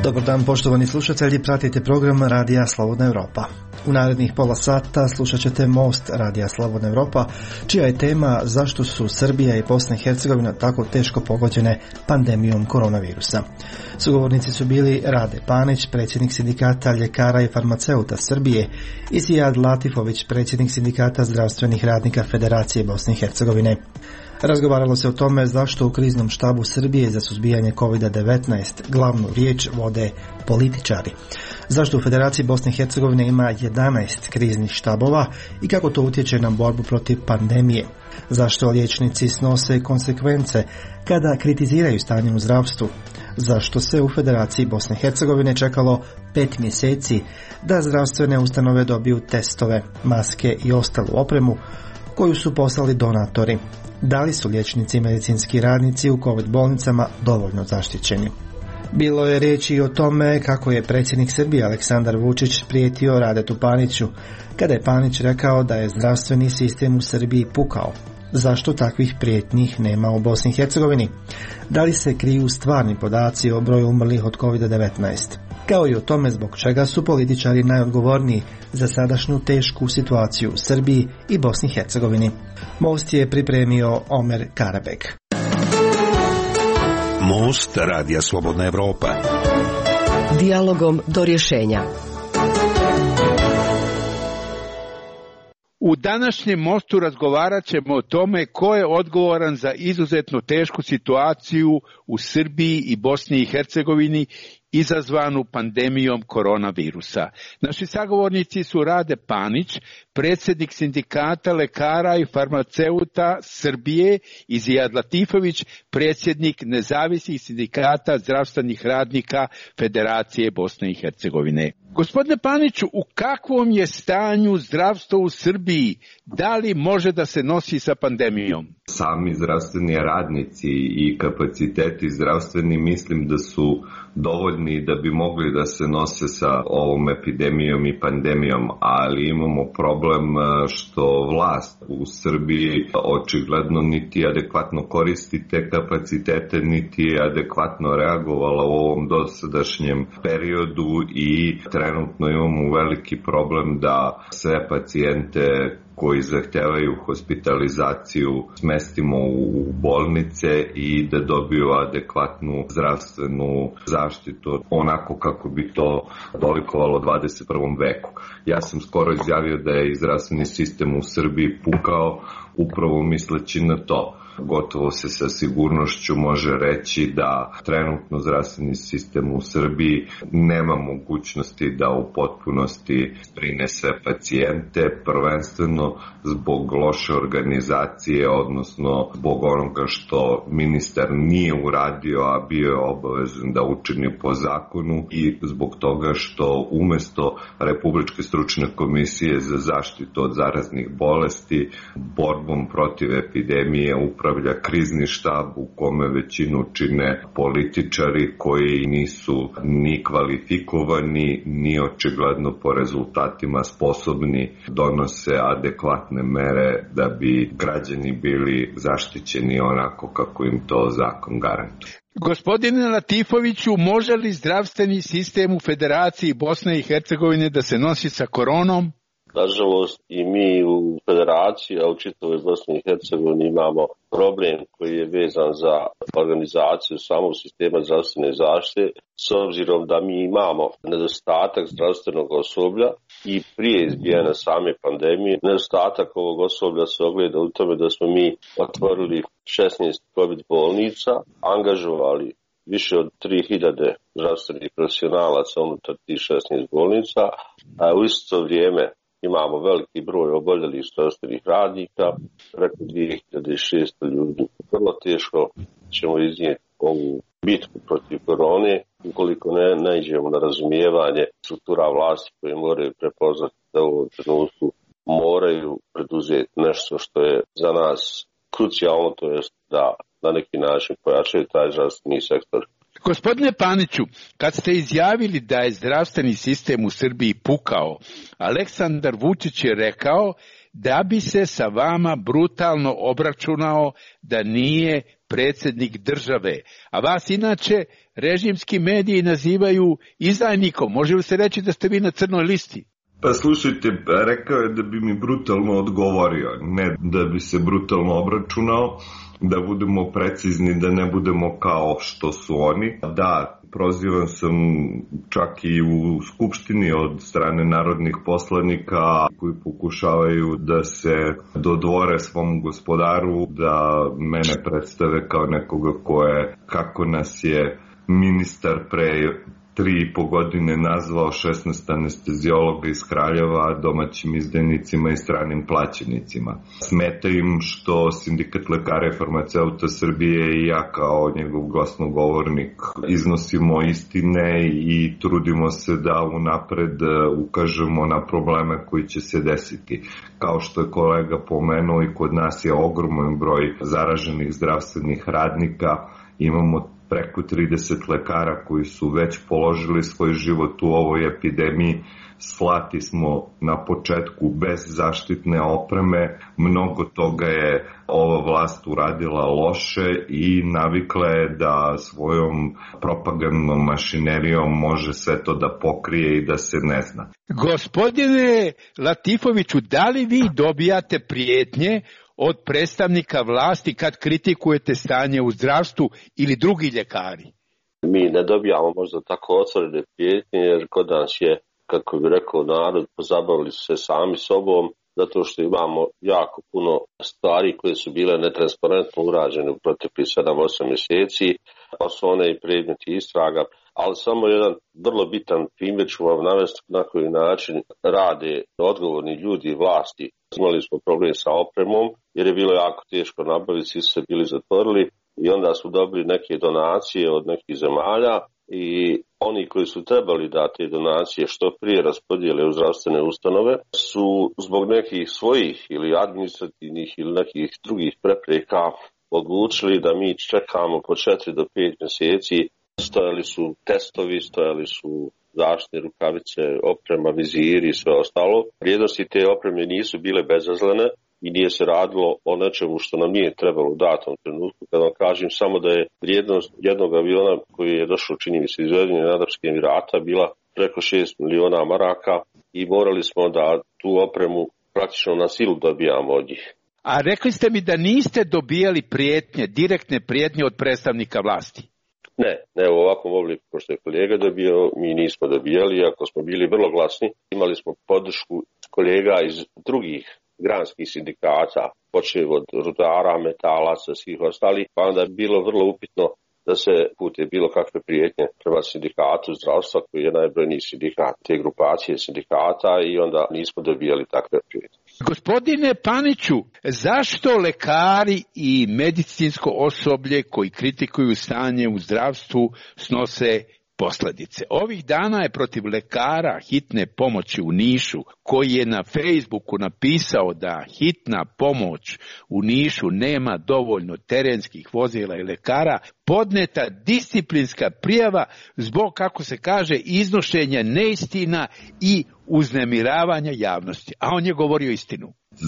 Dobar dan poštovani slušatelji, pratite program Radija Slobodna Europa. U narednih pola sata slušat ćete Most Radija Slobodna Europa, čija je tema zašto su Srbija i Bosna i Hercegovina tako teško pogođene pandemijom koronavirusa. Sugovornici su bili Rade Panić, predsjednik sindikata ljekara i farmaceuta Srbije, i Zijad Latifović, predsjednik sindikata zdravstvenih radnika Federacije Bosne i Hercegovine. Razgovaralo se o tome zašto u kriznom štabu Srbije za suzbijanje COVID-19 glavnu riječ vode političari. Zašto u Federaciji Bosne i Hercegovine ima 11 kriznih štabova i kako to utječe na borbu protiv pandemije. Zašto liječnici snose konsekvence kada kritiziraju stanje u zdravstvu. Zašto se u Federaciji Bosne i Hercegovine čekalo 5 mjeseci da zdravstvene ustanove dobiju testove, maske i ostalu opremu koju su poslali donatori. Da li su liječnici i medicinski radnici u COVID bolnicama dovoljno zaštićeni? Bilo je riječi i o tome kako je predsjednik Srbije Aleksandar Vučić prijetio Radetu Paniću, kada je Panić rekao da je zdravstveni sistem u Srbiji pukao. Zašto takvih prijetnjih nema u Bosni i Hercegovini? Da li se kriju stvarni podaci o broju umrlih od COVID-19? Kao i o tome zbog čega su političari najodgovorniji za sadašnju tešku situaciju u Srbiji i Bosni i Hercegovini. Most je pripremio Omer Karabek. Most Radija Slobodna Europa. Dijalogom do rješenja. U današnjem mostu razgovarat ćemo o tome ko je odgovoran za izuzetno tešku situaciju u Srbiji i Bosni i Hercegovini izazvanu pandemijom koronavirusa. Naši sagovornici su Rade Panić, predsjednik sindikata lekara i farmaceuta Srbije, i Zijad Latifović, predsjednik nezavisnih sindikata zdravstvenih radnika Federacije Bosne i Hercegovine. Gospodine Paniću, u kakvom je stanju zdravstvo u Srbiji? Da li može da se nosi sa pandemijom? Sami zdravstveni radnici i kapaciteti zdravstveni mislim da su dovoljni da bi mogli da se nose sa ovom epidemijom i pandemijom, ali imamo problem što vlast u Srbiji očigledno niti adekvatno koristi te kapacitete, niti je adekvatno reagovala u ovom dosadašnjem periodu i trenutno imamo veliki problem da sve pacijente koji zahtevaju hospitalizaciju smestimo u bolnice i da dobiju adekvatnu zdravstvenu zaštitu onako kako bi to dolikovalo 21. veku. Ja sam skoro izjavio da je zdravstveni sistem u Srbiji pukao upravo misleći na to. Gotovo se sa sigurnošću može reći da trenutno zdravstveni sistem u Srbiji nema mogućnosti da u potpunosti zbrine sve pacijente, prvenstveno zbog loše organizacije, odnosno zbog onoga što ministar nije uradio, a bio je obavezan da učini po zakonu, i zbog toga što umjesto Republičke stručne komisije za zaštitu od zaraznih bolesti borbom protiv epidemije upravlja krizni štab u kome većinu čine političari koji nisu ni kvalifikovani, ni očigledno po rezultatima sposobni donose adekvatne mere da bi građani bili zaštićeni onako kako im to zakon garantuje. Gospodine Latifoviću, može li zdravstveni sistem u Federaciji Bosne i Hercegovine da se nosi sa koronom? Nažalost, i mi u Federaciji, a u čitavoj Bosni i Hercegovini imamo problem koji je vezan za organizaciju samog sistema zdravstvene zaštite, s obzirom da mi imamo nedostatak zdravstvenog osoblja i prije izbijanja same pandemije. Nedostatak ovog osoblja se ogleda u tome da smo mi otvorili 16 COVID bolnica, angažovali više od 3000 zdravstvenih profesionalaca unutar tih 16 bolnica, a u isto vrijeme imamo veliki broj oboljelih zdravstvenih radnika, preko 2600 ljudi. Vrlo teško ćemo iznijeti ovu bitku protiv korone ukoliko ne naiđemo na razumijevanje struktura vlasti koje moraju prepoznati da u ovom trenutku moraju preduzeti nešto što je za nas krucijalno, to je da na neki način pojačaju taj zdravstveni sektor. Gospodine Paniću, kad ste izjavili da je zdravstveni sistem u Srbiji pukao, Aleksandar Vučić je rekao da bi se sa vama brutalno obračunao da nije predsjednik države, a vas inače režimski mediji nazivaju izdajnikom. Može li se reći da ste vi na crnoj listi? Pa slušajte, rekao je da bi mi brutalno odgovorio, ne da bi se brutalno obračunao, da budemo precizni, da ne budemo kao što su oni. Da, prozivan sam čak i u Skupštini od strane narodnih poslanika koji pokušavaju da se dodvore svom gospodaru, da mene predstave kao nekoga ko je, kako nas je ministar pre 3,5 godine nazvao 16 anestezijologa iz Kraljeva domaćim izdajnicima i stranim plaćenicima. Smeta im što Sindikat lekara i farmaceuta Srbije i ja kao njegov glasnogovornik iznosimo istine i trudimo se da unapred ukažemo na probleme koji će se desiti. Kao što je kolega pomenuo, i kod nas je ogroman broj zaraženih zdravstvenih radnika, imamo preko 30 lekara koji su već položili svoj život u ovoj epidemiji. Slati smo na početku bez zaštitne opreme. Mnogo toga je ova vlast uradila loše i navikla je da svojom propagandnom mašinerijom može sve to da pokrije i da se ne zna. Gospodine Latifoviću, da li vi dobijate prijetnje od predstavnika vlasti kad kritikujete stanje u zdravstvu ili drugi ljekari? Mi ne dobijamo možda tako otvorene prijetnje, jer kod nas je, kako bi rekao narod, pozabavili su se sami sobom, zato što imamo jako puno stvari koje su bile netransparentno urađene u proteklih 7-8 mjeseci, pa su one i predmeti istraga. Ali samo jedan vrlo bitan primjer ću vam navesti na koji način rade odgovorni ljudi i vlasti. Imali smo problem sa opremom jer je bilo jako teško nabaviti, svi su se bili zatvorili i onda su dobili neke donacije od nekih zemalja i oni koji su trebali da te donacije što prije raspodijele u zdravstvene ustanove su zbog nekih svojih ili administrativnih ili nekih drugih prepreka odlučili da mi čekamo po 4 do 5 mjeseci. Stojali su testovi, stojali su zaštitne rukavice, oprema, viziri i sve ostalo. Vrijednosti te opreme nisu bile bezazlene i nije se radilo o nečemu što nam nije trebalo u datom trenutku. Kada vam kažem samo da je vrijednost jednog aviona koji je došao, čini mi se, iz Ujedinjenih Arapskih Emirata bila preko 6 miliona maraka i morali smo da tu opremu praktično na silu dobijamo od njih. A rekli ste mi da niste dobijali prijetnje, direktne prijetnje od predstavnika vlasti? Ne, u ovakvom obliku ko što je kolega dobio, mi nismo dobijali, iako smo bili vrlo glasni. Imali smo podršku kolega iz drugih granskih sindikata, počev od rudara, metalaca, svih ostalih, pa onda je bilo vrlo upitno da se pute bilo kakve prijetnje prema sindikatu zdravstva, koji je najbrojniji sindikat te grupacije sindikata, i onda nismo dobijali takve prijetnje. Gospodine Paniću, zašto lekari i medicinsko osoblje koji kritikuju stanje u zdravstvu snose posljedice? Ovih dana je protiv lekara hitne pomoći u Nišu, koji je na Facebooku napisao da hitna pomoć u Nišu nema dovoljno terenskih vozila i lekara, podneta disciplinska prijava zbog, kako se kaže, iznošenja neistina i uznemiravanja javnosti. A on je govorio istinu.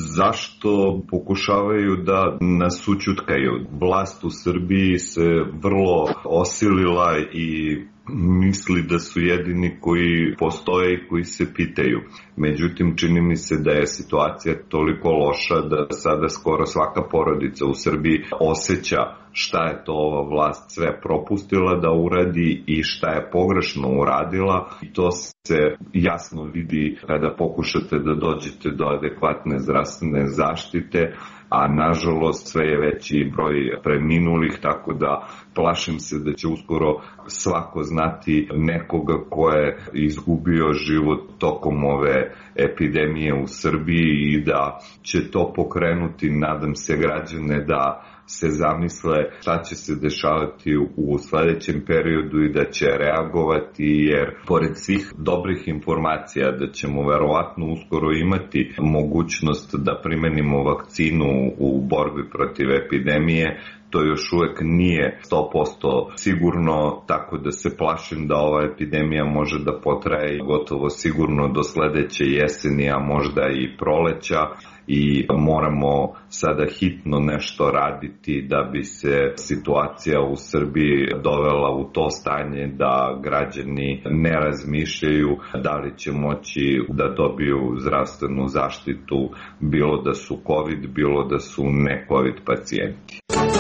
Zašto pokušavaju da nas ućutkaju? Vlast u Srbiji se vrlo osilila i misli da su jedini koji postoje i koji se pitaju. Međutim, čini mi se da je situacija toliko loša da sada skoro svaka porodica u Srbiji osjeća šta je to ova vlast sve propustila da uradi i šta je pogrešno uradila. I to se jasno vidi kada pokušate da dođete do adekvatne zdravstvene zaštite, a nažalost sve je veći broj preminulih, tako da plašim se da će uskoro svako znati nekoga ko je izgubio život tokom ove epidemije u Srbiji i da će to pokrenuti, nadam se, građane da se zamisle šta će se dešavati u sledećem periodu i da će reagovati, jer pored svih dobrih informacija da ćemo verovatno uskoro imati mogućnost da primenimo vakcinu u borbi protiv epidemije, to još uvek nije 100% sigurno, tako da se plašim da ova epidemija može da potraje gotovo sigurno do sledeće jeseni, a možda i proleća, i moramo sada hitno nešto raditi da bi se situacija u Srbiji dovela u to stanje da građani ne razmišljaju da li će moći da dobiju zdravstvenu zaštitu, bilo da su COVID, bilo da su ne COVID pacijenti.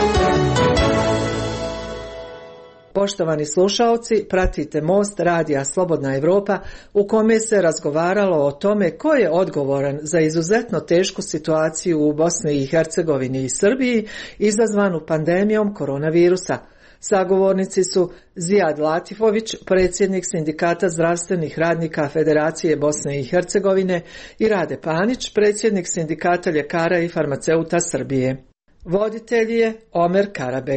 Poštovani slušaoci, pratite Most radija Slobodna Evropa u kome se razgovaralo o tome ko je odgovoran za izuzetno tešku situaciju u Bosni i Hercegovini i Srbiji izazvanu pandemijom koronavirusa. Sagovornici su Zijad Latifović, predsjednik Sindikata zdravstvenih radnika Federacije Bosne i Hercegovine, i Rade Panić, predsjednik Sindikata ljekara i farmaceuta Srbije. Voditelj je Omer Karabeg.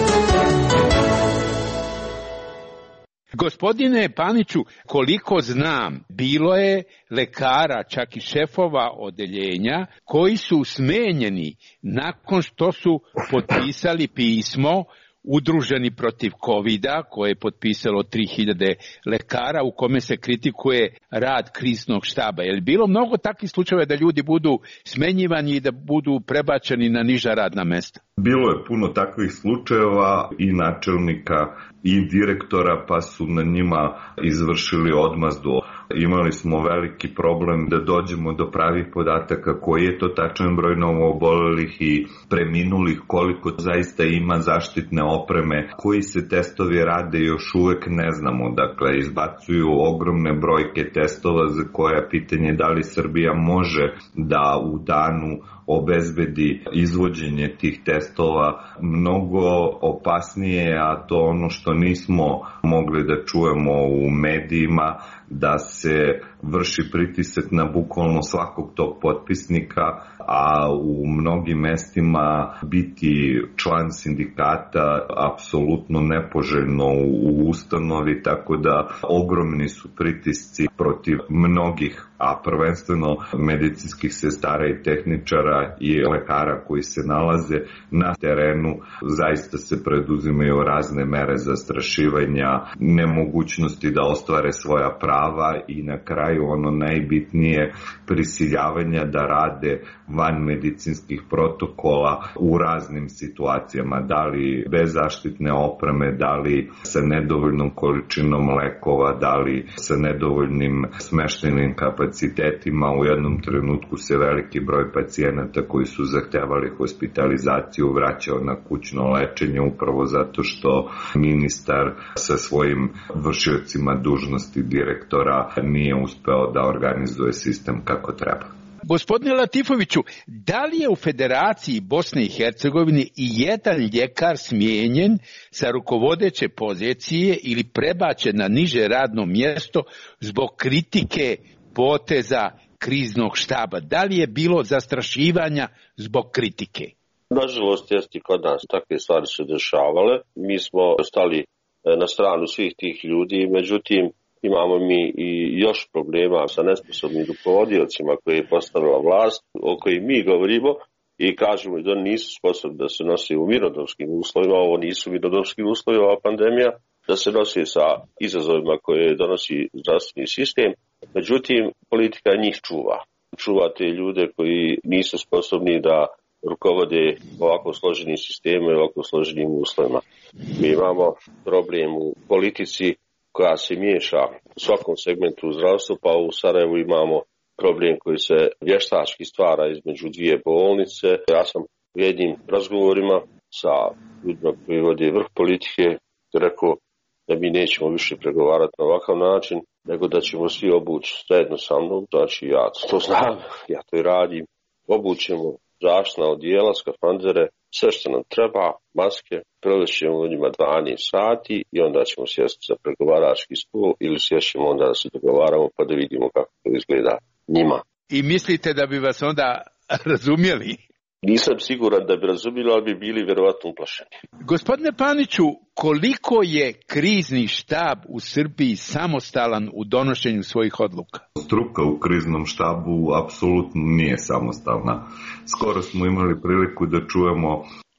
Gospodine Paniću, koliko znam, bilo je lekara, čak i šefova odeljenja, koji su smenjeni nakon što su potpisali pismo udruženi protiv COVID-a, koje je potpisalo 3000 lekara, u kome se kritikuje rad kriznog štaba. Je li bilo mnogo takvih slučajeva da ljudi budu smenjivani i da budu prebačeni na niža radna mesta? Bilo je puno takvih slučajeva i načelnika i direktora, pa su na njima izvršili odmazdu. Imali smo veliki problem da dođemo do pravih podataka koji je to tačan broj novoobolelih i preminulih, koliko zaista ima zaštitne opreme, koji se testovi rade još uvek ne znamo. Dakle, izbacuju ogromne brojke testova za koje pitanje da li Srbija može da u danu obezbedi izvođenje tih testova. Mnogo opasnije, a to ono što nismo mogli da čujemo u medijima, da se vrši pritisak na bukvalno svakog tog potpisnika, a u mnogim mestima biti član sindikata apsolutno nepoželjno u ustanovi, tako da ogromni su pritisci protiv mnogih, a prvenstveno medicinskih sestara i tehničara i lekara koji se nalaze na terenu. Zaista se preduzimaju razne mere zastrašivanja, nemogućnosti da ostvare svoja prava i na kraju ono najbitnije, prisiljavanja da rade van medicinskih protokola u raznim situacijama, da li bez zaštitne opreme, da li sa nedovoljnom količinom lekova, da li sa nedovoljnim smeštajnim kapacitetima. U jednom trenutku se veliki broj pacijenata koji su zahtevali hospitalizaciju vraćao na kućno lečenje upravo zato što ministar sa svojim vršiocima dužnosti direktora nije uspeo da organizuje sistem kako treba. Gospodine Latifoviću, da li je u Federaciji Bosne i Hercegovine i jedan ljekar smijenjen sa rukovodeće pozicije ili prebačen na niže radno mjesto zbog kritike poteza kriznog štaba? Da li je bilo zastrašivanja zbog kritike? Nažalost, jeste i kod nas takve stvari se dešavale. Mi smo stali na stranu svih tih ljudi, međutim, imamo mi i još problema sa nesposobnim rukovodiocima koje je postavila vlast, o kojim mi govorimo i kažemo da nisu sposobni da se nose u mirnodopskim uslovima. Ovo nisu mirnodopski uslovi, ova pandemija, da se nosi sa izazovima koje donosi zdravstveni sistem. Međutim, politika njih čuva. Čuva te ljude koji nisu sposobni da rukovode ovako složenim sistemom i ovako složenim uslovima. Mi imamo problem u politici koja se miješa u svakom segmentu u zdravstvu, pa u Sarajevu imamo problem koji se vještački stvara između dvije bolnice. Ja sam u jednim razgovorima sa ljudima koji vode vrh politike rekao da mi nećemo više pregovarati na ovakav način, nego da ćemo svi obući zajedno sa mnom. Znači ja to znam, ja to i radim. Obućemo zaštitna odijela, skafandere, sve što nam treba, maske, provešćemo u njima 12 sati i onda ćemo sjesti za pregovarački stol ili sješćemo onda da se dogovaramo pa da vidimo kako to izgleda njima. I mislite da bi vas onda razumjeli? Nisam siguran da bi razumjeli, ali bi bili vjerovatno uplašeni. Gospodine Paniću, koliko je krizni štab u Srbiji samostalan u donošenju svojih odluka? Struka u kriznom štabu apsolutno nije samostalna. Skoro smo imali priliku da čujemo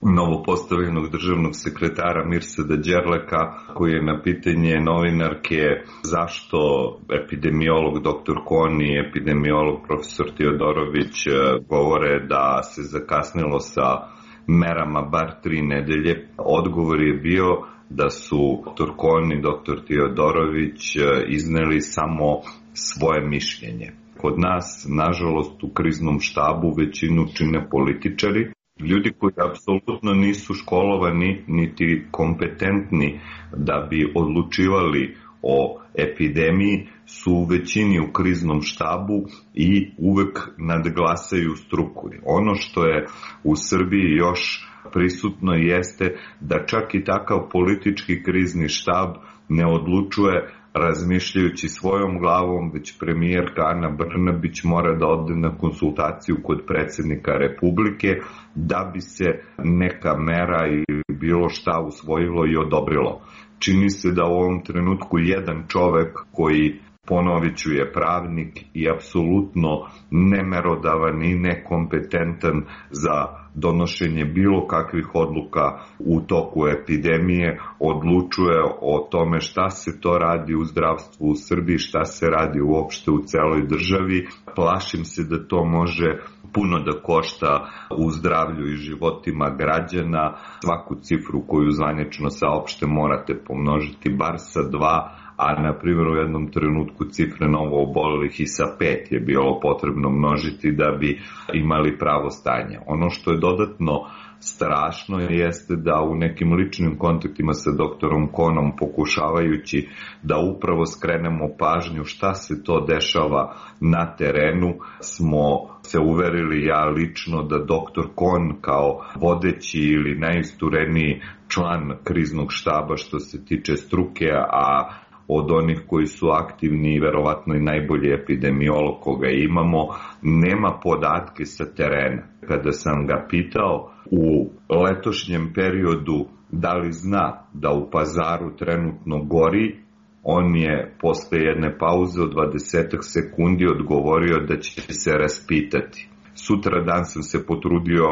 novopostavljenog državnog sekretara Mirsada Đerleka, koji je na pitanje novinarke zašto epidemiolog dr. Kon i epidemiolog profesor Tiodorović govore da se zakasnilo sa merama bar 3 nedelje. Odgovor je bio da su dr. Kon i dr. Tiodorović izneli samo svoje mišljenje. Kod nas, nažalost, u kriznom štabu većinu čine političari, ljudi koji apsolutno nisu školovani niti kompetentni da bi odlučivali o epidemiji, su u većini u kriznom štabu i uvek nadglasaju struku. Ono što je u Srbiji još prisutno jeste da čak i takav politički krizni štab ne odlučuje razmišljajući svojom glavom, već premijerka Ana Brnabić mora da ode na konsultaciju kod predsjednika Republike da bi se neka mera ili bilo šta usvojilo i odobrilo. Čini se da u ovom trenutku jedan čovek koji, ponovit ću, je pravnik i apsolutno nemerodavan i nekompetentan za donošenje bilo kakvih odluka u toku epidemije, odlučuje o tome šta se to radi u zdravstvu u Srbiji, šta se radi uopšte u celoj državi. Plašim se da to može puno da košta u zdravlju i životima građana. Svaku cifru koju zvanično saopšte morate pomnožiti bar sa 2, a na primjer u jednom trenutku cifre novo obolelih i sa 5 je bilo potrebno množiti da bi imali pravo stanje. Ono što je dodatno strašno jeste da u nekim ličnim kontaktima sa doktorom Konom, pokušavajući da upravo skrenemo pažnju šta se to dešava na terenu, smo se uverili, ja lično, da doktor Kon kao vodeći ili najistureniji član kriznog štaba što se tiče struke, a od onih koji su aktivni i verovatno i najbolji epidemiolog koga imamo, nema podatke sa terena. Kada sam ga pitao u letošnjem periodu da li zna da u Pazaru trenutno gori, on je posle jedne pauze od 20 sekundi odgovorio da će se raspitati. Sutra dan sam se potrudio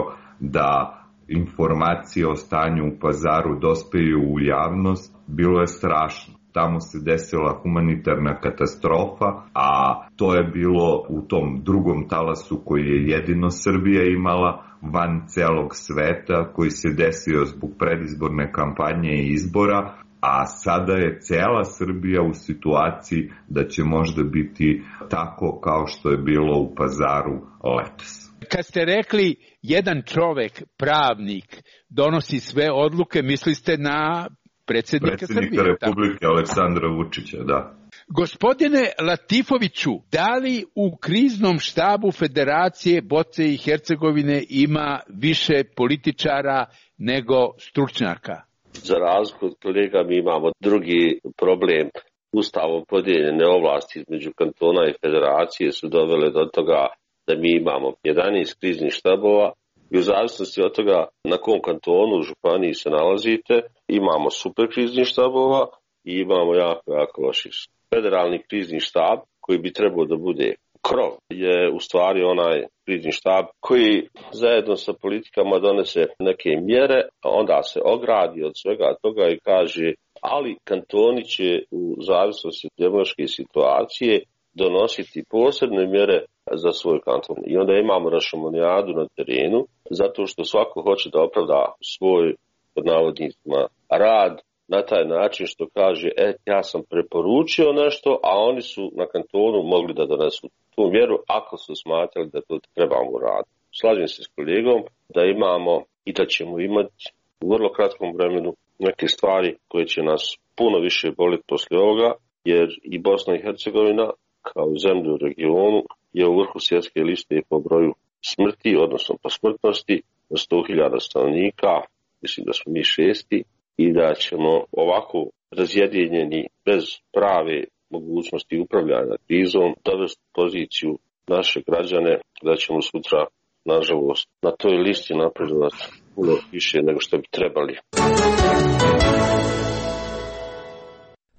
da informacije o stanju u Pazaru dospeju u javnost. Bilo je strašno. Tamo se desila humanitarna katastrofa, a to je bilo u tom drugom talasu koji je jedino Srbija imala van celog sveta, koji se desio zbog predizborne kampanje i izbora, a sada je cela Srbija u situaciji da će možda biti tako kao što je bilo u Pazaru letos. Kad ste rekli jedan čovek, pravnik, donosi sve odluke, mislili ste na predsjednika Republike Aleksandra Vučića, da. Gospodine Latifoviću, da li u kriznom štabu Federacije Bosne i Hercegovine ima više političara nego stručnjaka? Za razliku od kolega mi imamo drugi problem. Ustavom podijeljene ovlasti između kantona i federacije su dovele do toga da mi imamo 11 kriznih štabova i u zavisnosti od toga na kom kantonu u županiji se nalazite, imamo super kriznih štabova i imamo jako loših. Federalni krizni štab koji bi trebao da bude krov je u stvari onaj krizni štab koji zajedno sa politikama donese neke mjere, a onda se ogradi od svega toga i kaže ali kantoni će u zavisnosti od epidemiološke situacije donositi posebne mjere za svoj kanton. I onda imamo rašomonijadu na terenu, zato što svako hoće da opravda svoj, pod navodnicima, rad na taj način što kaže, ja sam preporučio nešto, a oni su na kantonu mogli da donesu tu mjeru ako su smatrali da to trebamo raditi. Slažem se s kolegom da imamo i da ćemo imati u vrlo kratkom vremenu neke stvari koje će nas puno više boliti poslije ovoga, jer i Bosna i Hercegovina kao zemlja u regionu je u vrhu svjetske liste po broju smrti, odnosno po smrtnosti, na 100.000 stanovnika, mislim da smo mi 6. i da ćemo ovako razjedinjeni bez prave mogućnosti upravljanja krizom dovesti poziciju naše građane da ćemo sutra, nažalost, na toj listi napredovati puno više nego što bi trebali.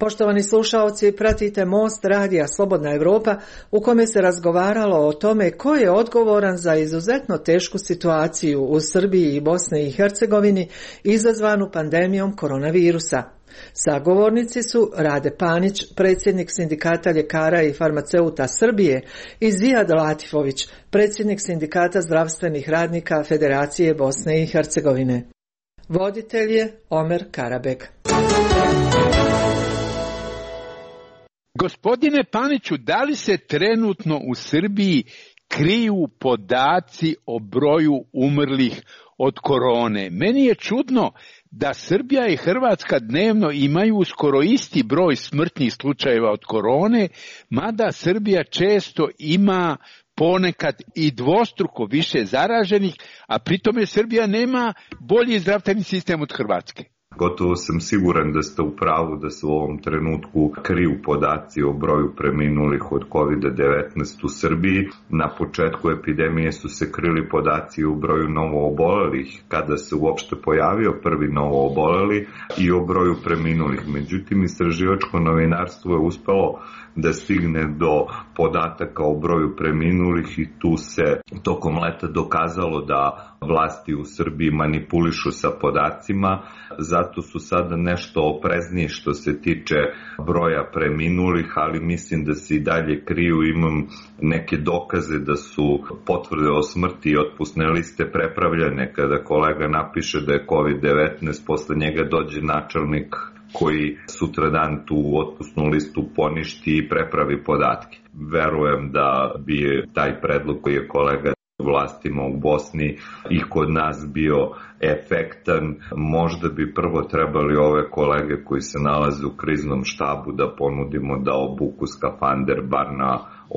Poštovani slušaoci, pratite Most radija Slobodna Europa u kome se razgovaralo o tome ko je odgovoran za izuzetno tešku situaciju u Srbiji i Bosni i Hercegovini izazvanu pandemijom koronavirusa. Sagovornici su Rade Panić, predsjednik Sindikata ljekara i farmaceuta Srbije, i Zijad Latifović, predsjednik Sindikata zdravstvenih radnika Federacije Bosne i Hercegovine. Voditelj je Omer Karabek. Gospodine Paniću, da li se trenutno u Srbiji kriju podaci o broju umrlih od korone? Meni je čudno da Srbija i Hrvatska dnevno imaju skoro isti broj smrtnih slučajeva od korone, mada Srbija često ima ponekad i dvostruko više zaraženih, a pritome Srbija nema bolji zdravstveni sistem od Hrvatske. Gotovo sam siguran da ste u pravu da se u ovom trenutku kriju podaci o broju preminulih od COVID-19 u Srbiji. Na početku epidemije su se krili podaci o broju novoobolelih, kada se uopšte pojavio prvi novooboleli, i o broju preminulih. Međutim, istraživačko novinarstvo je uspelo da stigne do podataka o broju preminulih i tu se tokom leta dokazalo da vlasti u Srbiji manipulišu sa podacima, zato su sada nešto oprezniji što se tiče broja preminulih, ali mislim da se i dalje kriju. Imam neke dokaze da su potvrde o smrti i otpusne liste prepravljene. Kada kolega napiše da je COVID-19, posle njega dođe načelnik koji sutradan tu otpusnu listu poništi i prepravi podatke. Verujem da bi taj predlog koji je kolega vlastima u Bosni i kod nas bio efektan. Možda bi prvo trebali ove kolege koji se nalaze u kriznom štabu da ponudimo da obuku skafander bar na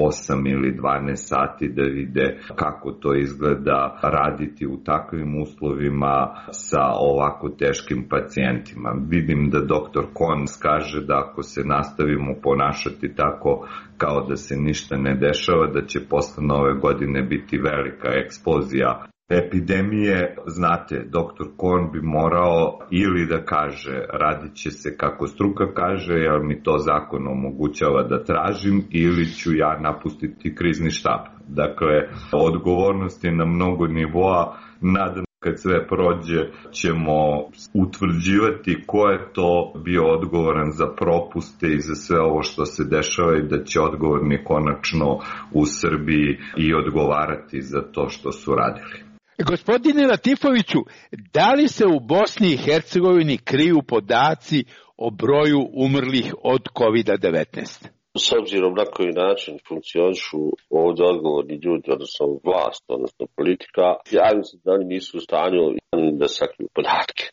8 ili 12 sati da vide kako to izgleda raditi u takvim uslovima sa ovako teškim pacijentima. Vidim da dr. Kons kaže da ako se nastavimo ponašati tako kao da se ništa ne dešava, da će posle nove godine biti velika eksplozija epidemije. Znate, dr. Korn bi morao ili da kaže radit će se kako struka kaže, jer mi to zakon omogućava da tražim, ili ću ja napustiti krizni štab. Dakle, odgovornost je na mnogo nivoa. Nadam kad sve prođe ćemo utvrđivati ko je to bio odgovoran za propuste i za sve ovo što se dešava, i da će odgovorni konačno u Srbiji i odgovarati za to što su radili. Gospodine Latifoviću, da li se u Bosni i Hercegovini kriju podaci o broju umrlih od COVID-19? S obzirom na koji način funkcionišu ovdje odgovorni ljudi, odnosno vlast, odnosno politika, ja mislim da oni nisu u stanju da sakriju podatke.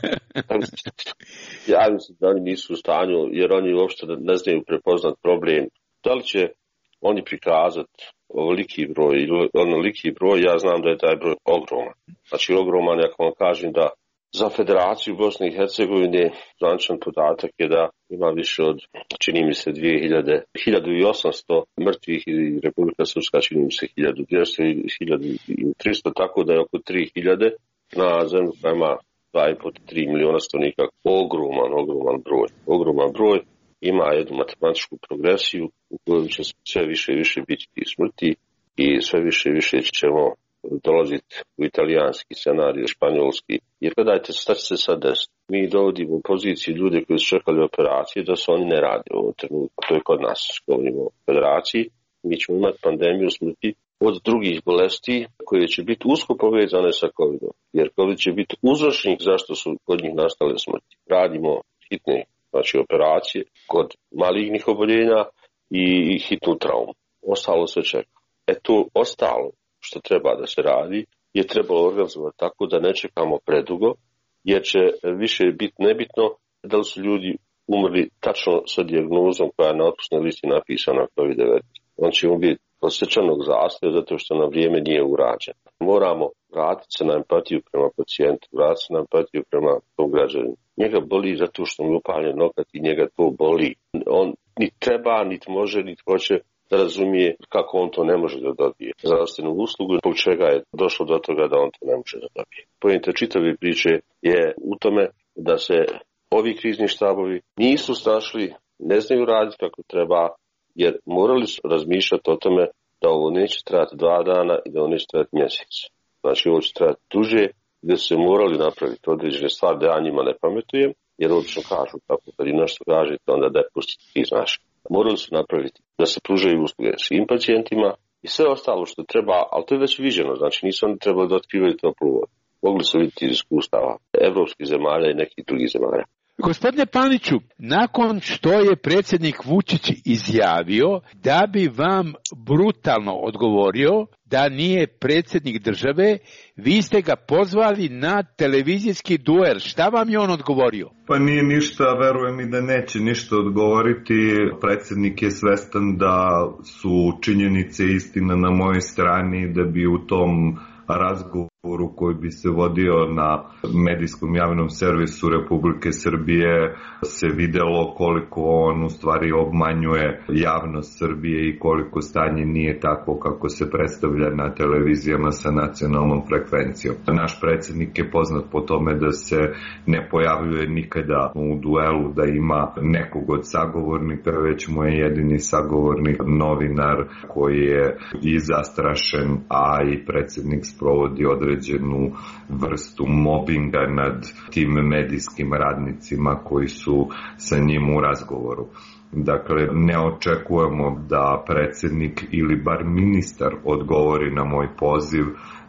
Ja mislim da oni nisu u stanju, jer oni uopšte ne znaju prepoznat problem. Da li će oni prikazati ovoliki broj ili onoliki broj, ja znam da je taj broj ogroman. Znači ogroman, ako vam kažem da za Federaciju Bosne i Hercegovine zvaničan podatak je da ima više od, čini mi se, 1800 mrtvih, i Republika Srpska čini mi se 1200 i 1300, tako da je oko 3000 na zemlju koja ima 2,5-3 miliona stanovnika. Ogroman broj. Ima jednu matematičku progresiju u kojoj će sve više i više biti smrti i sve više i više ćemo dolaziti u italijanski scenarij, španjolski. Jer gledajte, šta će se sad desiti? Mi dovodimo u poziciju ljude koji su čekali operacije da se oni ne rade u ovom trenutku. To je kod nas, govorimo o federaciji. Mi ćemo imati pandemiju smrti od drugih bolesti koje će biti usko povezane sa COVID-om. Jer COVID će biti uzročnik zašto su kod njih nastale smrti. Radimo hitne, znači operacije kod malignih oboljenja i hitnu traumu. Ostalo se čeka. To ostalo što treba da se radi je trebalo organizovati tako da ne čekamo predugo, jer će više biti nebitno da li su ljudi umrli tačno sa dijagnozom koja je na otpusnoj listi napisana COVID-19. On će biti od srčanog zastoja zato što na vrijeme nije urađen. Moramo vratiti se na empatiju prema pacijentu, vratiti se na empatiju prema tom građaninu. Njega boli zato što mu je upaljen nokat i njega to boli. On ni treba, niti može, niti hoće da razumije kako on to ne može da dobije zdravstvenu uslugu, zbog čega je došlo do toga da on to ne može da dobije. Poenta čitave priče je u tome da se ovi krizni štabovi nisu snašli, ne znaju raditi kako treba, jer morali su razmišljati o tome da ovo neće trajati 2 dana i da ovo neće trajati mjesec. Znači ovo će trajati duže, gdje su se morali napraviti određene stvari da ja njima ne pametujem, jer obično kažu tako, kad im nešto kažete, onda da je pustiti ti znaš. Morali su napraviti da se pružaju usluge svim pacijentima i sve ostalo što treba, ali to je već viđeno, znači nisu oni trebali da otkrivaju toplu vodu. Mogli su vidjeti iz iskustava evropskih zemalja i nekih drugih zemalja. Gospodine Paniću, nakon što je predsjednik Vučić izjavio da bi vam brutalno odgovorio da nije predsjednik države, vi ste ga pozvali na televizijski duel. Šta vam je on odgovorio? Pa nije ništa, verujem i da neće ništa odgovoriti. Predsjednik je svestan da su činjenice istina na mojoj strani, da bi u tom razgovoru koji bi se vodio na medijskom javnom servisu Republike Srbije se videlo koliko on u stvari obmanjuje javnost Srbije i koliko stanje nije tako kako se predstavlja na televizijama sa nacionalnom frekvencijom. Naš predsjednik je poznat po tome da se ne pojavljuje nikada u duelu da ima nekog od sagovornika, već mu je jedini sagovornik novinar koji je i zastrašen, a i predsjednik sprovodi određenu vrstu mobinga nad tim medijskim radnicima koji su sa njim u razgovoru. Dakle, ne očekujemo da predsjednik ili bar ministar odgovori na moj poziv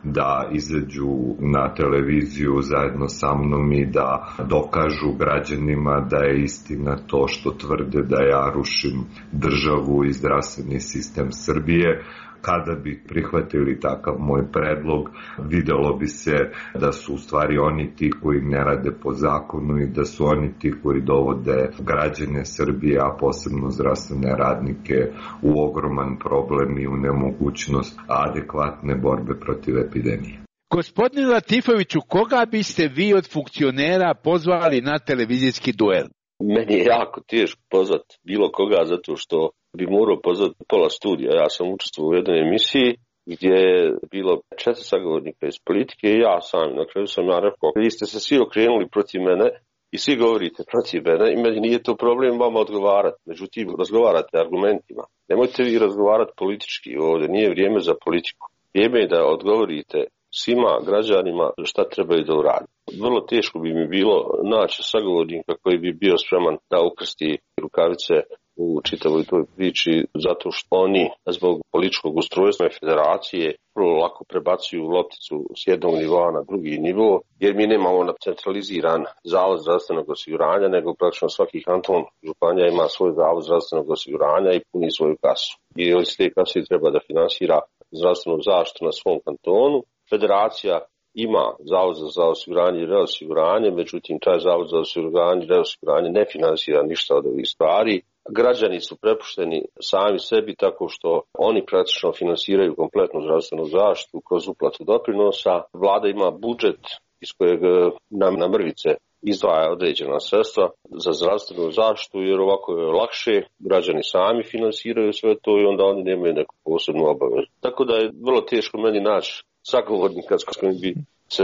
da izađu na televiziju zajedno sa mnom i da dokažu građanima da je istina to što tvrde da ja rušim državu i zdravstveni sistem Srbije. Kada bi prihvatili takav moj predlog, videlo bi se da su u stvari oni ti koji ne rade po zakonu i da su oni ti koji dovode građane Srbije, a posebno zdravstvene radnike, u ogroman problem i u nemogućnost adekvatne borbe protiv epidemije. Gospodine Latifoviću, koga biste vi od funkcionera pozvali na televizijski duel? Meni je jako teško pozvati bilo koga zato što bi morao pozvati pola studija. Ja sam učestvovao u jednoj emisiji gdje je bilo 4 sagovornika iz politike i ja sam. Na kraju sam ja rekao, vi ste se svi okrenuli protiv mene i svi govorite protiv mene i meni nije to problem vama odgovarati. Međutim, razgovarate argumentima. Nemojte vi razgovarati politički ovdje, nije vrijeme za politiku. Vrijeme je da odgovorite svima građanima šta trebaju da uradi. Vrlo teško bi mi bilo naći sagovornika koji bi bio spreman da ukrsti rukavice u čitavoj toj priči, zato što oni zbog političkog ustrojstva federacije vrlo lako prebacuju lopticu s jednog nivoa na drugi nivo, jer mi nemamo centraliziran zavod zdravstvenog osiguranja, nego praktično svaki kanton županija ima svoj zavod zdravstvenog osiguranja i puni svoju kasu. I iz te kase treba da finansira zdravstvenu zaštitu na svom kantonu. Federacija ima zavod za osiguranje i reosiguranje, međutim taj zavod za osiguranje i reosiguranje ne finansira ništa od ovih stvari. Građani su prepušteni sami sebi tako što oni praktično finansiraju kompletnu zdravstvenu zaštitu kroz uplatu doprinosa. Vlada ima budžet iz kojeg nam na mrvice izdvaja određena sredstva za zdravstvenu zaštitu, jer ovako je lakše, građani sami finansiraju sve to i onda oni nemaju neku posebnu obavezu. Tako da je vrlo teško meni naći sagovornika s kojim bi se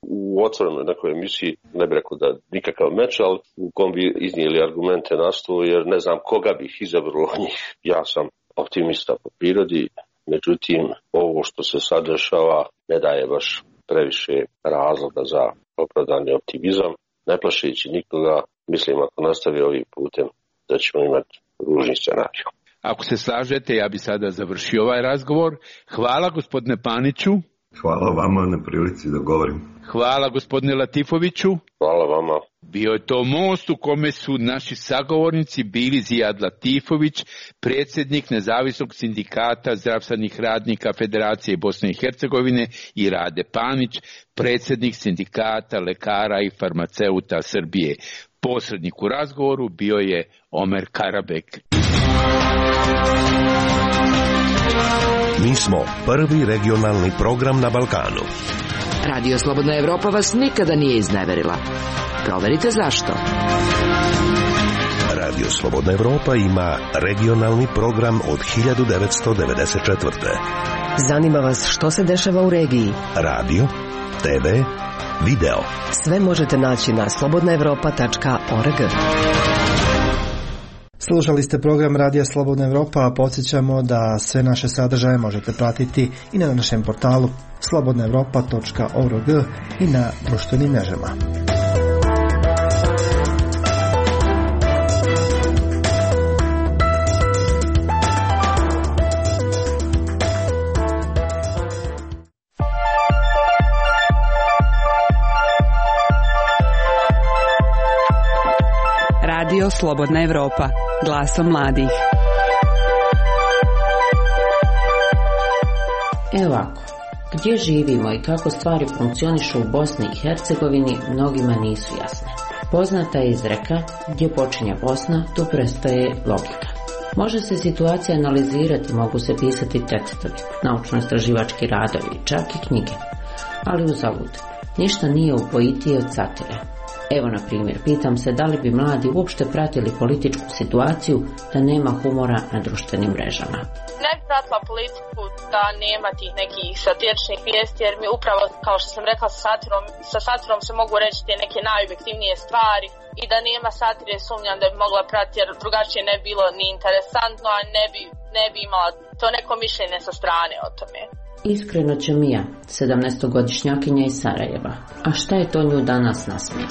u otvorenoj nekoj emisiji, ne bih rekao da nikakav meč, ali u kom bi iznijeli argumente na stol, jer ne znam koga bih izabrao od njih. Ja sam optimista po prirodi, međutim ovo što se sad dešava ne daje baš previše razloga za opravdani optimizam. Ne plašeći nikoga, mislim ako nastavi ovim putem da ćemo imati ružni scenarij. Ako se slažete, ja bi sada završio ovaj razgovor. Hvala gospodine Paniću. Hvala vama na prilici da govorim. Hvala gospodine Latifoviću. Hvala vama. Bio je to most u kome su naši sagovornici bili Zijad Latifović, predsjednik Nezavisnog sindikata zdravstvenih radnika Federacije Bosne i Hercegovine, i Rade Panić, predsjednik sindikata lekara i farmaceuta Srbije. Posrednik u razgovoru bio je Omer Karabek. Mi smo prvi regionalni program na Balkanu. Radio Slobodna Evropa vas nikada nije izneverila. Proverite zašto. Radio Slobodna Evropa ima regionalni program od 1994. Zanima vas što se dešava u regiji? Radio, TV, video. Sve možete naći na slobodnaevropa.org. Slušali ste program Radija Slobodna Evropa, a podsjećamo da sve naše sadržaje možete pratiti i na našem portalu slobodnaevropa.org i na društvenim mrežama. Radio Slobodna Evropa, glasom mladih. Evo ovako, gdje živimo i kako stvari funkcionišu u Bosni i Hercegovini mnogima nisu jasne. Poznata je izreka, gdje počinje Bosna, tu prestaje logika. Može se situacija analizirati, mogu se pisati tekstovi, naučno-istraživački radovi, čak i knjige. Ali uzalud, ništa nije upojitije od satire. Evo na primjer, pitam se da li bi mladi uopšte pratili političku situaciju da nema humora na društvenim mrežama. Ne bi pratila politiku da nema tih nekih satiričnih vijesti, jer mi upravo, kao što sam rekla, sa satirom se mogu reći te neke najobjektivnije stvari i da nema satire sumnjam da bi mogla pratiti, jer drugačije ne bi bilo ni interesantno, a ne bi imala to neko mišljenje sa strane o tome. Iskreno će Mija, 17-godišnjakinja iz Sarajeva. A šta je to nju danas nasmije?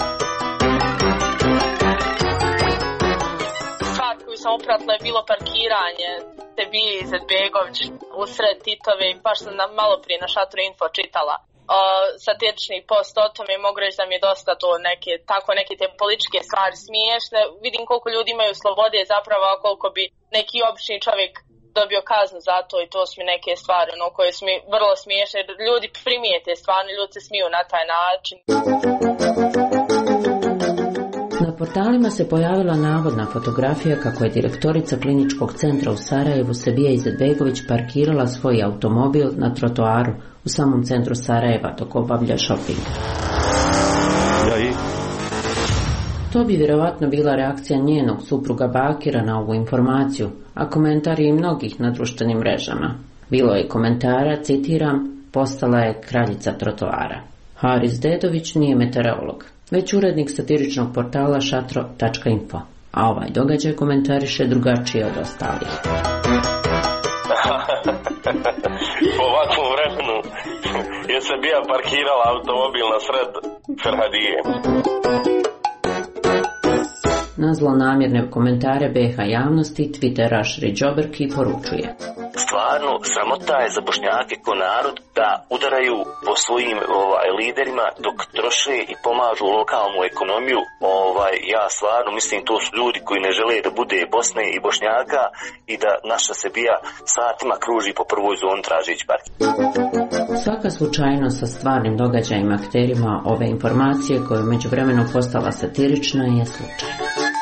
Stvar koju sam upratila je bilo parkiranje Sebije Izetbegović usred Titove i baš sam malo prije na Šatru Info čitala satirični post o tome i mogu reći da mi je dosta to neke te političke stvari smiješne. Vidim koliko ljudi imaju slobode zapravo, a koliko bi neki obični čovjek dobio kaznu za to i to su mi neke stvari koje su mi vrlo smiješne. Ljudi primijete stvarno, ljudi se smiju na taj način. Na portalima se pojavila navodna fotografija kako je direktorica kliničkog centra u Sarajevu Sebija Izetbegović parkirala svoj automobil na trotoaru u samom centru Sarajeva dok obavlja shopping. To bi vjerovatno bila reakcija njenog supruga Bakira na ovu informaciju, a komentari i mnogih na društvenim mrežama. Bilo je komentara, citiram, postala je kraljica trotoara. Haris Dedović nije meteorolog, već urednik satiričnog portala šatro.info, a ovaj događaj komentariše drugačije od ostalih. Po ovakvom vremenu je se bija parkirala automobil na sred Ferhadije. Na zlonamjerne komentare BH javnosti Twitteraš Riđoberki poručuje: Stvarno, sramota je za Bošnjake ko narod da udaraju po svojim liderima dok troše i pomažu lokalnu ekonomiju. Ja stvarno mislim to su ljudi koji ne žele da bude Bosne i Bošnjaka i da naša Sebija satima kruži po prvoj zoni tražeći park. Svaka slučajnost sa stvarnim događajima akterima ove informacije koja je međuvremenu postala satirična je slučaj.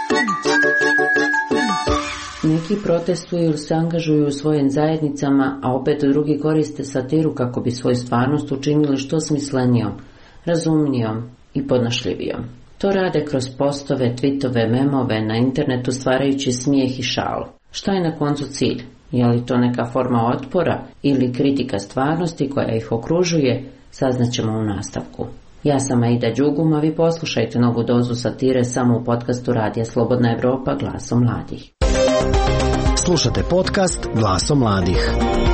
Neki protestuju ili se angažuju u svojim zajednicama, a opet drugi koriste satiru kako bi svoju stvarnost učinili što smislenijom, razumnijom i podnošljivijom. To rade kroz postove, tweetove, memove na internetu stvarajući smijeh i šalu. Šta je na koncu cilj? Je li to neka forma otpora ili kritika stvarnosti koja ih okružuje? Saznaćemo u nastavku. Ja sam Aida Đugum, a vi poslušajte novu dozu satire samo u podcastu Radija Slobodna Evropa, glasom mladih. Slušate podcast Glasom mladih.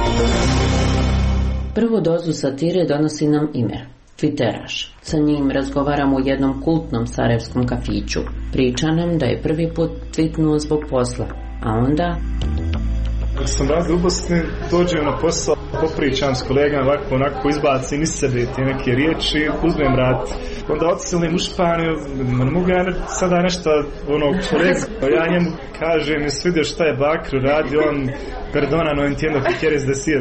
Prvu dozu satire donosi nam Imer, Twitteraš. Sa njim razgovaram u jednom kultnom sarajevskom kafiću. Priča nam da je prvi put tweetnuo zbog posla, a onda... Kad sam razli u Bosni, dođem na posao, popričam s kolegama, ovako onako izbacim iz sebe te neke riječi, uzmem rad. Onda odselim u Španiju, ne mogu ja sada nešto kolega, ja njemu kažem, mi se vidio šta je Bakru radio, on perdona, no entiendo que quieres decir,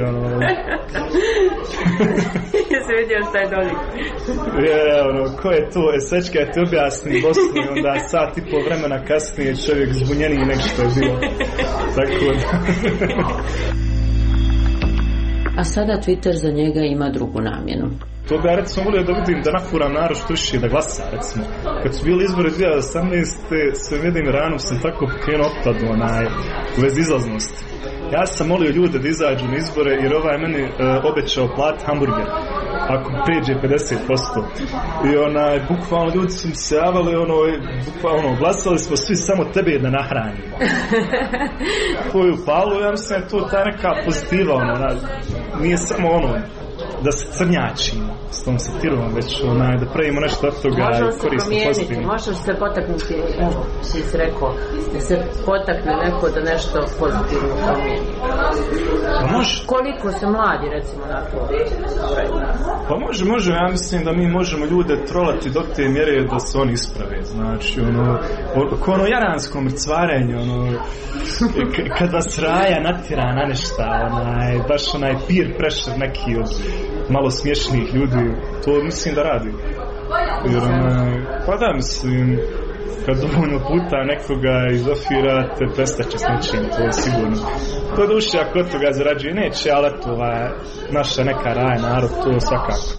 Jesi vidio šta je dolje? Ko je to, Sečka je ti objasni Bosni, onda sat i pol vremena kasnije čovjek zbunjeniji nek što je bilo. Tako da... A sada Twitter za njega ima drugu namjenu. To bi ja recimo volio da vidim da nafuram narod što više da glasa, recimo. Kad su bili izbori 2018. sve jednim ranom sam tako pokrenuo otpadu u vezi izlaznosti. Ja sam molio ljude da izađu na izbore jer ovaj meni obećao plat hamburger ako pređe 50%. I bukvalno ljudi su mi se javali, bukvalno glasali smo svi samo tebe da nahranimo. Koju palu, ja mislim da je to ta neka pozitiva, nije samo da se crnjačimo s tom satirom, već da pravimo nešto od toga korisno pozitivno. Može se potaknuti, evo, što si rekao, da se potakne neko da nešto pozitivno promijeni. Pa može. Koliko se mladi, recimo, na to? Pa može, ja mislim da mi možemo ljude trolati do te mjere da se oni isprave, znači, ko jaransko mrcvarenje, kad vas raja natjera na nešta, baš peer pressure neki od malo smiješnih ljudi, to mislim da radi. Jer pa da, mislim, kad dovoljno puta nekoga izofirate, prestaće s nečim, to je sigurno. To duše, ako od toga zarađuje, neće, ali to naša neka raja narod, to svakako.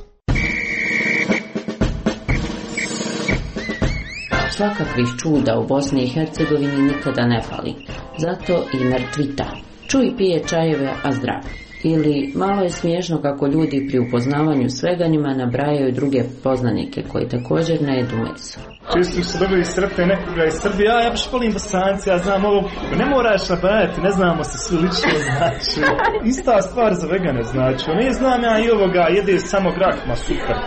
Svakakvih čuda u Bosni i Hercegovini nikada ne fali. Zato i mrtvita. Čuj pije čajeve, a zdrav. Ili malo je smiješno kako ljudi pri upoznavanju svega njima nabrajaju druge poznanike koji također ne jedu meso. Često su dobili sretne nekoga iz Srbije, ja baš volim Bosanci, ja znam ovo, ne moraš nabrajati, ne znamo se svi lično, znači. Ista stvar za vegane, znači, ne znam ja i ovoga, jede samo grah, ma super.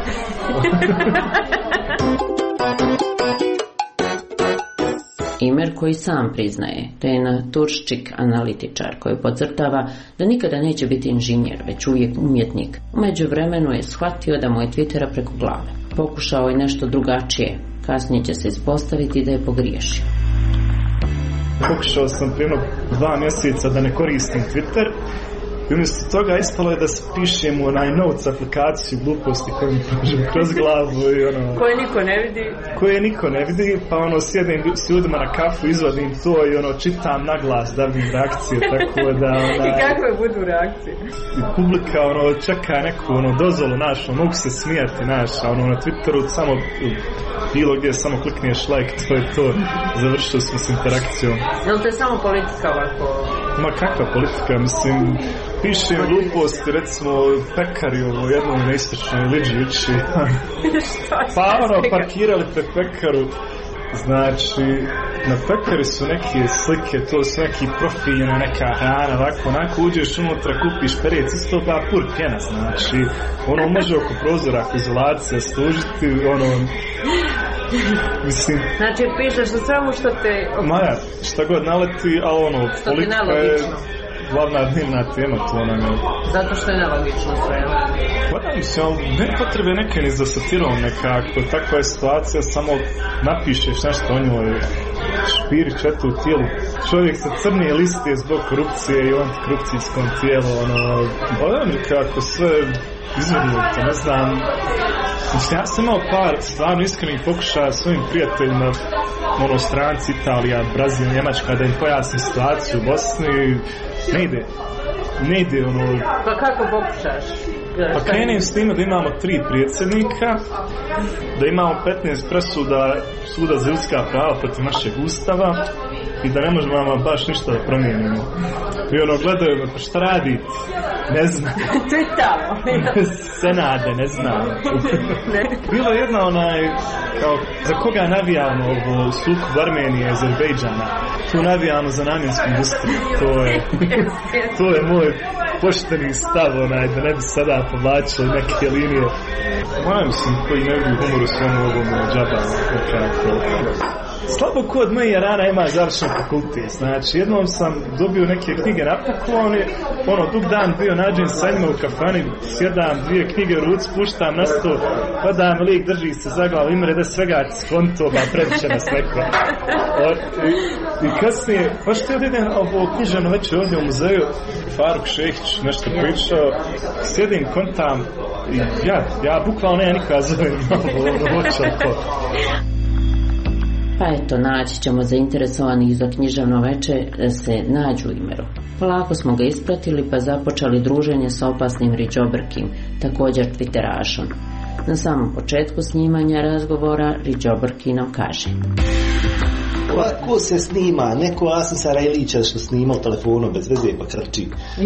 Imer koji sam priznaje, to je na Turščik analitičar koji podcrtava da nikada neće biti inženjer, već uvijek umjetnik. U međuvremenu je shvatio da mu je Twittera preko glave. Pokušao je nešto drugačije, kasnije će se ispostaviti da je pogriješio. Pokušao sam prije 2 mjeseca da ne koristim Twitter. I umjesto toga ispalo je da se pišem u notes aplikaciju gluposti koju mi prožem kroz glavu i koje niko ne vidi. Koje niko ne vidi, pa sjedim s ljudima na kafu, izvadim to i čitam na glas da vidim reakcije, tako da I kakve budu reakcije? I publika čeka neku dozvolu našu, mogu se smijati naša, na Twitteru samo bilo gdje samo klikneš like, to je to, završili smo s interakcijom. Je li to je samo politika ovako? Ma kakva politika, mislim, pišem gluposti, recimo pekari u jednom neistočnoj Liđići. Pa parkirali pred pekaru. Znači, na pekari su neke slike, to su neki profili na neka hrana, onako uđeš unutra, kupiš perec, isto pur pjena, znači, može oko prozora, ako izolacija služiti, mislim... Znači, pišeš o svemu što te... Maja, šta god naleti, ali politika je glavna dnevna tema, to nam je... Zato što je nelogično sve. Pa da, mislim, ne potrebe neke ni za satirom nekako, takva je situacija, samo napišeš nešto o njoj, špirić eto u tijelu. Čovjek sa crne liste zbog korupcije i antikorupcijskom tijelu, kako sve izvrnuto, ne znam. Mislim, ja sam imao par stvarno iskrenih pokušaja svojim prijateljima, stranci, Italija, Brazil, Njemačka, da im pojasnim situaciju u Bosni. Ne ide, Pa kako pokušaš? Pa krenim s time da imamo 3 predsjednika, da imamo 15 presuda Suda za ljudska prava protiv našeg ustava i da ne možemo baš ništa da promijenimo. I gledaju me, pa šta raditi? Ne znam. To je tamo. Senade, ne znam. Bilo je jedna kao, za koga navijamo ovo sukob Armenije i Azerbejdžana? Tu navijamo za namjensku industriju. To je moj pošteni stav, da ne bi sada povlačili neke linije. Mislim, koji ne vidi humoru svemu ovom džaba, slabo ko od mojih rana ima završen fakultet. Znači, jednom sam dobio neke knjige na poklon, dug dan bio nađen sa njima u kafani, sjedam 2 knjige u ruci, puštam na sto, padam lik, drži se za glavu, imre da svega skontoba, previše nas neko. I kasnije, pa što je idem ovo knjižano već ovdje u muzeju, Faruk Šehić nešto pričao, sjedim, kontam, i ja bukvalno nema nikoga zovem ovo očalko. Pa eto, naći ćemo zainteresovanih za književno veče da se nađu u Imeru. Polako smo ga ispratili pa započeli druženje sa opasnim Riđobrkim, također twitterašom. Na samom početku snimanja razgovora Riđobrki nam kaže: Ovako se snima, neko Asim Sarajlića što snima u telefonu bez veze pa krči.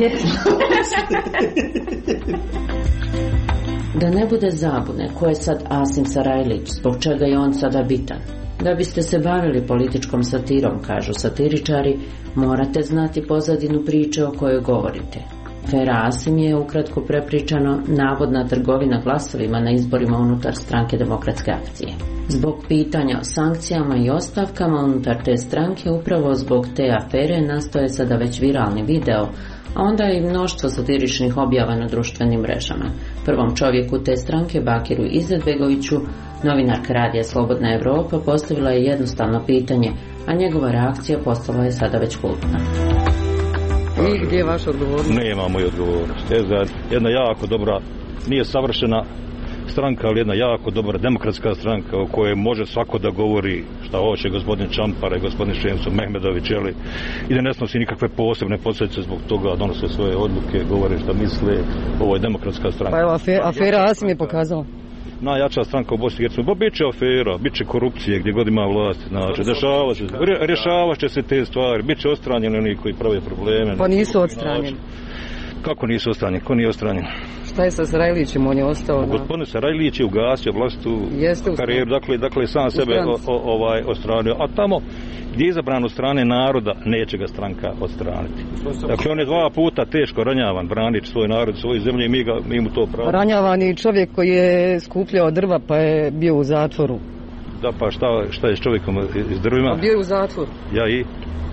Da ne bude zabune ko je sad Asim Sarajlić, zbog čega je on sada bitan. Da biste se bavili političkom satirom, kažu satiričari, morate znati pozadinu priče o kojoj govorite. Afera Asim je, ukratko prepričano, navodna trgovina glasovima na izborima unutar stranke Demokratske akcije. Zbog pitanja o sankcijama i ostavkama unutar te stranke, upravo zbog te afere nastoje sada već viralni video, a onda i mnoštvo satiričnih objava na društvenim mrežama. Prvom čovjeku te stranke, Bakiru Izetbegoviću, novinarka radija Slobodna Evropa postavila je jednostavno pitanje, a njegova reakcija postala je sada već kultna. I gdje je vaš odgovornost? Nema moju odgovornost. Jedna jako dobra, nije savršena stranka, ali jedna jako dobra demokratska stranka o kojoj može svako da govori šta hoće, gospodin Čampara i gospodin Šemso Mehmedović, i da ne snosi nikakve posebne posljedice zbog toga, donose svoje odluke, govore šta misle. Ovo je demokratska stranka. Pa evo, afera Asim je pokazala. Najjača stranka u Bosni i Hercegovini. Bit će afera, bit će korupcije gdje god ima vlast, znači, rješavat će se te stvari, bit će odstranjeni oni koji prave probleme. Pa nisu odstranjeni. Kako nisu odstranjeni? Ko nije odstranjen? Šta je sa Sarajlićem, on je ostao? Gospodin Sarajlić je ugasio vlastitu karijeru, dakle sam sebe odstranio, a tamo gdje je izabran od strane naroda, neće ga stranka odstraniti. Dakle, on je 2 puta teško ranjavan, branič svoj narod, svoju zemlju, i mi mu to pravo. Ranjavan i čovjek koji je skupljao drva pa je bio u zatvoru. Da, pa šta je s čovjekom iz drvima? Bio je u zatvoru. Ja i?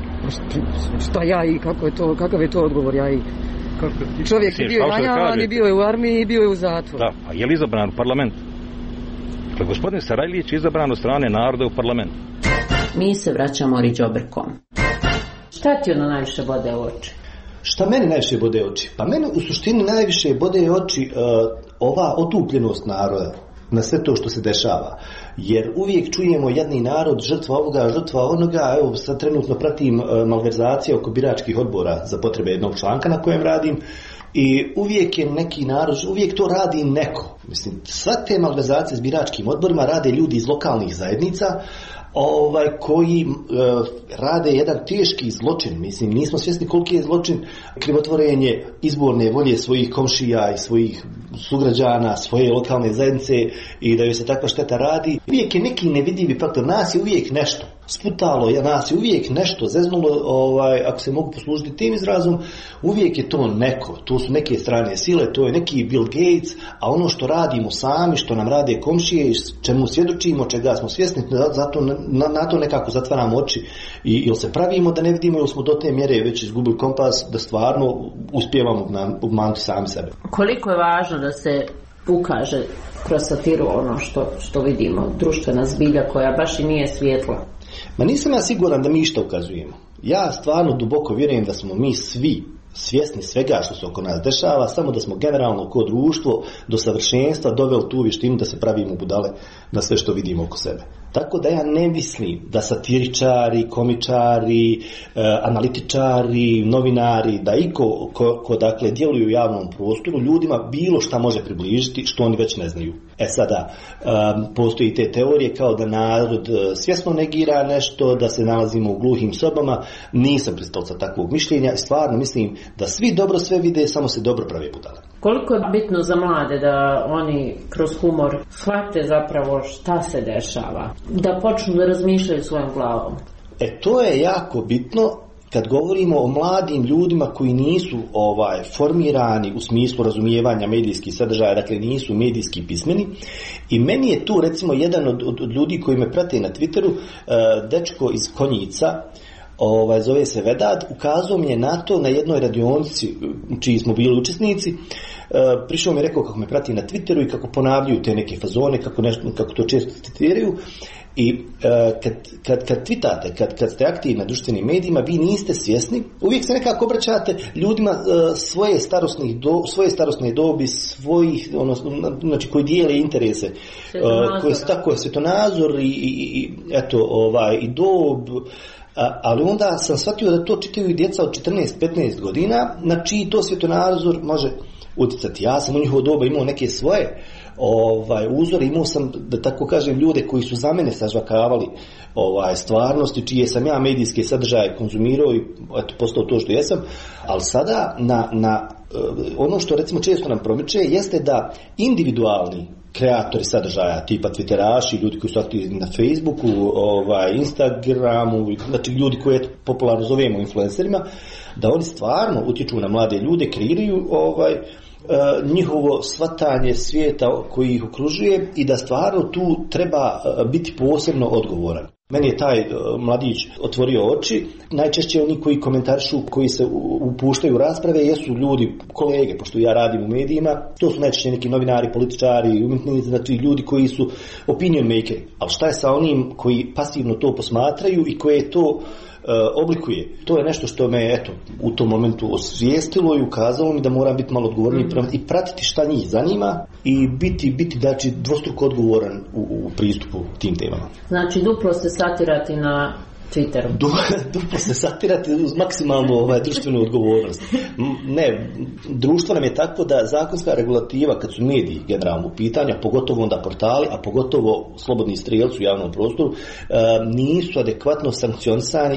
Šta ja i, kakav je to odgovor, ja i? Čovjek je bio ranjavan i bio je u armiji i bio je u zatvoru. Da, a je li izabran u parlament? Dakle, gospodin Sarajlić je izabran od strane naroda u parlament. Mi se vraćamo Riđobrkom. Šta ti ono najviše bode u oči? Šta meni najviše bode u oči? Pa meni u suštini najviše bode u oči ova otupljenost naroda na sve to što se dešava. Jer uvijek čujemo jedni narod, žrtva ovoga, žrtva onoga. Evo sad trenutno pratim malverzacije oko biračkih odbora za potrebe jednog članka na kojem radim. I uvijek je neki narod, uvijek to radi neko. Mislim, sve te malverzacije s biračkim odborima rade ljudi iz lokalnih zajednica, koji rade jedan teški zločin. Mislim, nismo svjesni koliki je zločin krivotvorenje izborne volje svojih komšija i svojih sugrađana, svoje lokalne zajednice, i da joj se takva šteta radi. Uvijek je neki nevidljivi faktor, nas je uvijek nešto sputalo, nas je uvijek nešto zeznulo, ako se mogu poslužiti tim izrazom, uvijek je to neko, to su neke strane sile, to je neki Bill Gates, a ono što radimo sami, što nam rade komšije, čemu svjedočimo, čega smo svjesni, zato na to nekako zatvaramo oči ili se pravimo da ne vidimo, ili smo do te mjere već izgubili kompas da stvarno uspijevamo obmanuti sami sebe. Koliko je važno da se ukaže kroz satiru ono što vidimo, društvena zbilja koja baš i nije svjetla? Ma nisam ja siguran da mi išta ukazujemo. Ja stvarno duboko vjerujem da smo mi svi svjesni svega što se oko nas dešava, samo da smo generalno kao društvo do savršenstva doveli tu vještinu da se pravimo budale na sve što vidimo oko sebe. Tako da ja ne mislim da satiričari, komičari, analitičari, novinari, da iko ko dakle djeluju u javnom prostoru ljudima bilo šta može približiti što oni već ne znaju. Sada postoji te teorije kao da narod svjesno negira nešto, da se nalazimo u gluhim sobama. Nisam pristalica takvog mišljenja i stvarno mislim da svi dobro sve vide, samo se dobro prave budale. Koliko je bitno za mlade da oni kroz humor shvate zapravo šta se dešava, da počnu da razmišljaju svojom glavom? To je jako bitno kad govorimo o mladim ljudima koji nisu formirani u smislu razumijevanja medijskih sadržaja, dakle nisu medijski pismeni. I meni je tu recimo jedan od ljudi koji me prate na Twitteru, dečko iz Konjica, zove se Vedad, ukazao mi je na to na jednoj radionici čiji smo bili učesnici. Prišao mi je rekao kako me prati na Twitteru i kako ponavljaju te neke fazone, kako to često citiraju. I kad twitate, kad ste aktivni na društvenim medijima, vi niste svjesni, uvijek se nekako obraćate ljudima svoje starosne dobi, svojih, znači koji dijele interese, koji su tako svjetonazor i dob, ali onda sam shvatio da to čitaju i djeca od 14-15 godina, na čiji to svjetonazor može utjecati. Ja sam u njihovo doba imao neke svoje uzore, imao sam, da tako kažem, ljude koji su za mene sažvakavali stvarnosti, čije sam ja medijske sadržaje konzumirao i postao to što jesam, ali sada na ono što recimo često nam promiče jeste da individualni kreatori sadržaja, tipa twitteraši, ljudi koji su aktivni na Facebooku, Instagramu, znači ljudi koje popularno zovemo influencerima, da oni stvarno utječu na mlade ljude, kreiraju njihovo shvatanje svijeta koji ih okružuje i da stvarno tu treba biti posebno odgovoran. Meni je taj mladić otvorio oči. Najčešće oni koji komentarišu, koji se upuštaju u rasprave, jesu ljudi, kolege, pošto ja radim u medijima, to su najčešće neki novinari, političari, umjetnici, znači ljudi koji su opinion makeri. Ali šta je sa onim koji pasivno to posmatraju i koje to oblikuje? To je nešto što me u tom momentu osvijestilo i ukazalo mi da moram biti malo odgovorniji i pratiti šta njih zanima i biti znači dvostruko odgovoran u pristupu tim temama. Znači duplo se satirati na Twitteru. Duplo se satirati uz maksimalnu društvenu odgovornost. Ne, društvo nam je takvo da zakonska regulativa, kad su mediji generalno u pitanju, pogotovo onda portali, a pogotovo slobodni strijelci u javnom prostoru, nisu adekvatno sankcionisani,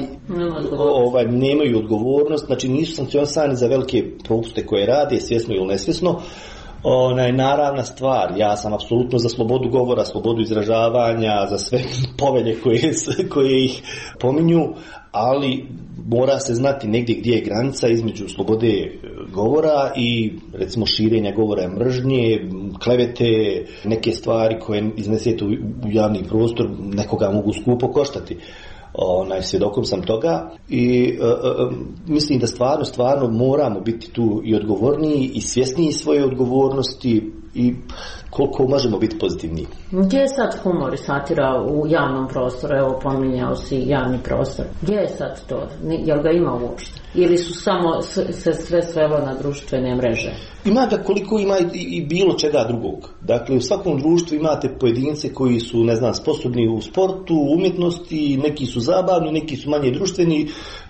nemaju odgovornost, znači nisu sankcionisani za velike propuste koje rade, svjesno ili nesvjesno. Naravna stvar, ja sam apsolutno za slobodu govora, slobodu izražavanja, za sve povelje koje ih pominju, ali mora se znati negdje gdje je granica između slobode govora i recimo širenja govora mržnje, klevete, neke stvari koje iznesete u javni prostor nekoga mogu skupo koštati. Svjedokom sam toga i mislim da stvarno moramo biti tu i odgovorniji i svjesniji svoje odgovornosti i koliko možemo biti pozitivniji. Gdje je sad humor i satira u javnom prostoru? Evo, pominjao si javni prostor. Gdje je sad to? Jel ga ima uopšte? Ili su samo se sve svelo na društvene mreže? Ima ga koliko ima i bilo čega drugog. Dakle, u svakom društvu imate pojedince koji su, sposobni u sportu, umjetnosti, neki su zabavni, neki su manje društveni.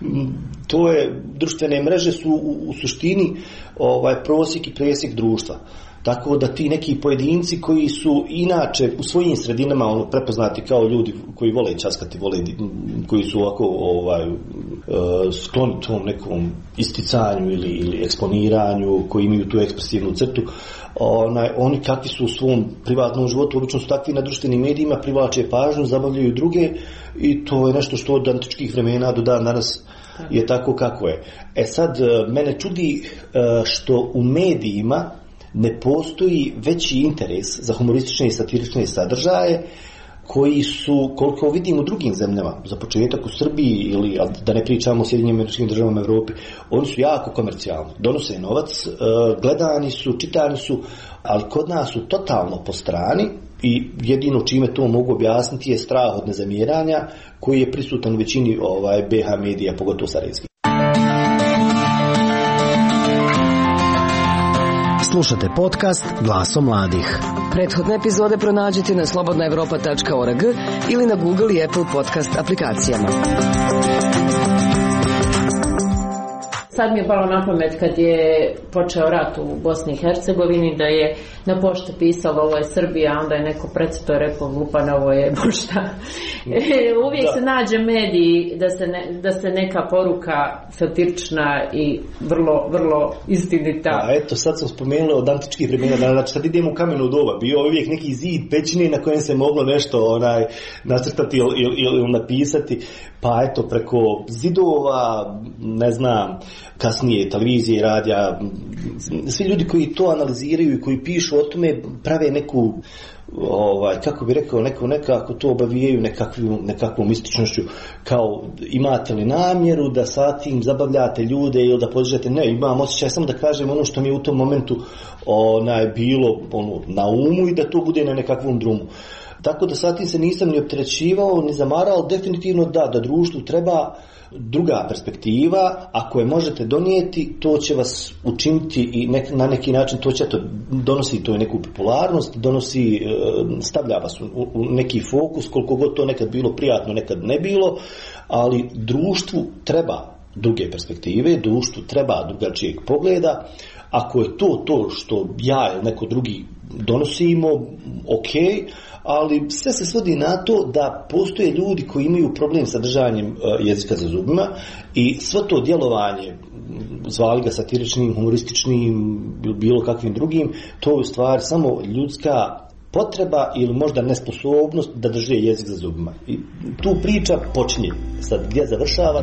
Društvene mreže su u suštini prosjek i presjek društva. Tako da ti neki pojedinci koji su inače u svojim sredinama prepoznati kao ljudi koji vole časkati, koji su ovako skloni tom nekom isticanju ili eksponiranju, koji imaju tu ekspresivnu crtu, oni kakvi su u svom privatnom životu, obično su takvi na društvenim medijima, privlače pažnju, zabavljaju druge i to je nešto što od antičkih vremena do dan danas je tako kako je. Sad, mene čudi što u medijima ne postoji veći interes za humoristične i satirične sadržaje koji su, koliko vidim u drugim zemljama, za početak u Srbiji ili da ne pričamo o Sjedinjenim Američkim Državama, Evropi, oni su jako komercijalni, donose novac, gledani su, čitani su, ali kod nas su totalno po strani i jedino čime to mogu objasniti je strah od nezamjeranja koji je prisutan u većini BH medija, pogotovo sarajevskih. Slušate podcast Glasom mladih. Prethodne epizode pronađite na slobodnaevropa.org ili na Google i Apple podcast aplikacijama. Sad mi je palo na pamet kad je počeo rat u Bosni i Hercegovini da je na pošti pisalo ovo je Srbija, onda je neko precito rekao glupan, ovo je pošta. Uvijek se nađe mediji da se neka poruka satirična i vrlo, vrlo istinita. Eto, sad sam spomenula od antičkih vremena, znači sad idemo u kameno doba, bio uvijek neki zid pećine na kojem se moglo nešto nacrtati ili napisati, pa eto, preko zidova, ne znam, kasnije televizije, radija, svi ljudi koji to analiziraju i koji pišu o tome prave neku, kako bi rekao, nekako to obavijaju nekakvom ističnošću, kao imate li namjeru da sa tim zabavljate ljude ili da podižete, ne, imam osjećaj samo da kažem ono što mi je u tom momentu bilo na umu i da to bude na nekakvom drumu. Tako da sad tim se nisam ni opterećivao, ni zamarao, definitivno da društvu treba druga perspektiva, ako je možete donijeti, to će vas učiniti i na neki način to će donosi to neku popularnost, stavlja vas u neki fokus, koliko god to nekad bilo prijatno, nekad ne bilo, ali društvu treba druge perspektive, društvu treba drugačijeg pogleda. Ako je to što ja ili neko drugi donosimo, ok, ali sve se svodi na to da postoje ljudi koji imaju problem sa držanjem jezika za zubima i sve to djelovanje, zvali ga satiričnim, humorističnim, bilo kakvim drugim, to je u stvari samo ljudska potreba ili možda nesposobnost da drže jezik za zubima. I tu priča počinje. Sad gdje završava?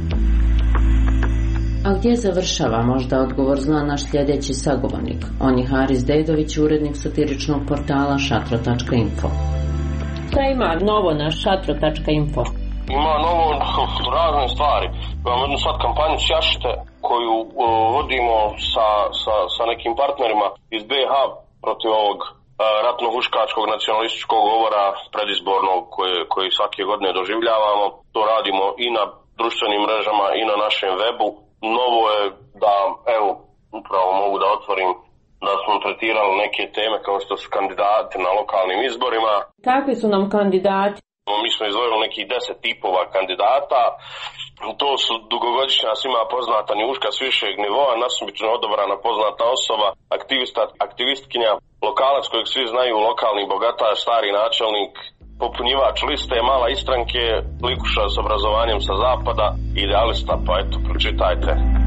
A gdje završava, možda odgovor zna naš sljedeći sagovornik. On je Haris Dedović, urednik satiričnog portala šatro.info. Šta ima novo na šatro.info? Ima novo razne stvari. Imamo jednu sad kampanju Sjašite koju vodimo sa nekim partnerima iz BiH protiv ovog ratno-huškačkog nacionalističkog govora predizbornog koji svake godine doživljavamo. To radimo i na društvenim mrežama i na našem webu. Novo je da, evo, upravo mogu da otvorim, da smo tretirali neke teme kao što su kandidati na lokalnim izborima. Kakvi su nam kandidati? Mi smo izdvojili nekih 10 tipova kandidata. To su dugogodišnja svima poznata njuška s višeg nivoa, nasumično odabrana poznata osoba, aktivistkinja, lokalac kojeg svi znaju, lokalni bogataš, stari načelnik, popunjivač liste, mala istranke, likuša s obrazovanjem sa zapada, idealista, pa eto, pročitajte.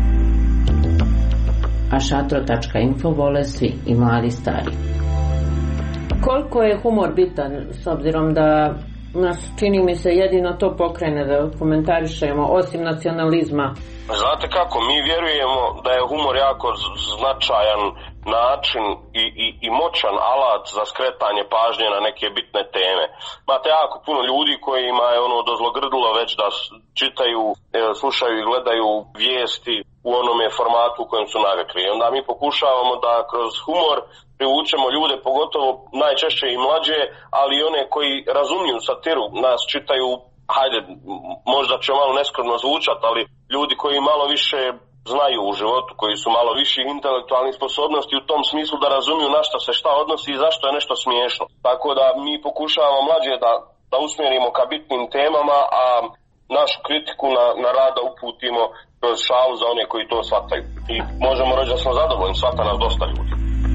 A šatro.info vole svi, i mladi i stari. Koliko je humor bitan, s obzirom da nas, čini mi se, jedino to pokrene da komentarišemo, osim nacionalizma? Znate kako, mi vjerujemo da je humor jako značajan način i moćan alat za skretanje pažnje na neke bitne teme. Imate jako puno ljudi kojima je dozlogrdilo već da čitaju, slušaju i gledaju vijesti u onome formatu u kojem su navikli. I onda mi pokušavamo da kroz humor privučemo ljude, pogotovo najčešće i mlađe, ali i one koji razumiju satiru, nas čitaju, hajde, možda će malo neskromno zvučati, ali ljudi koji malo više znaju u životu, koji su malo viših intelektualnih sposobnosti u tom smislu da razumiju na što se šta odnosi i zašto je nešto smiješno. Tako da mi pokušavamo mlađe da usmjerimo ka bitnim temama, a našu kritiku na rada uputimo kroz šalu za one koji to shvataju. I možemo reći da smo zadovoljni, shvata nas dosta ljudi.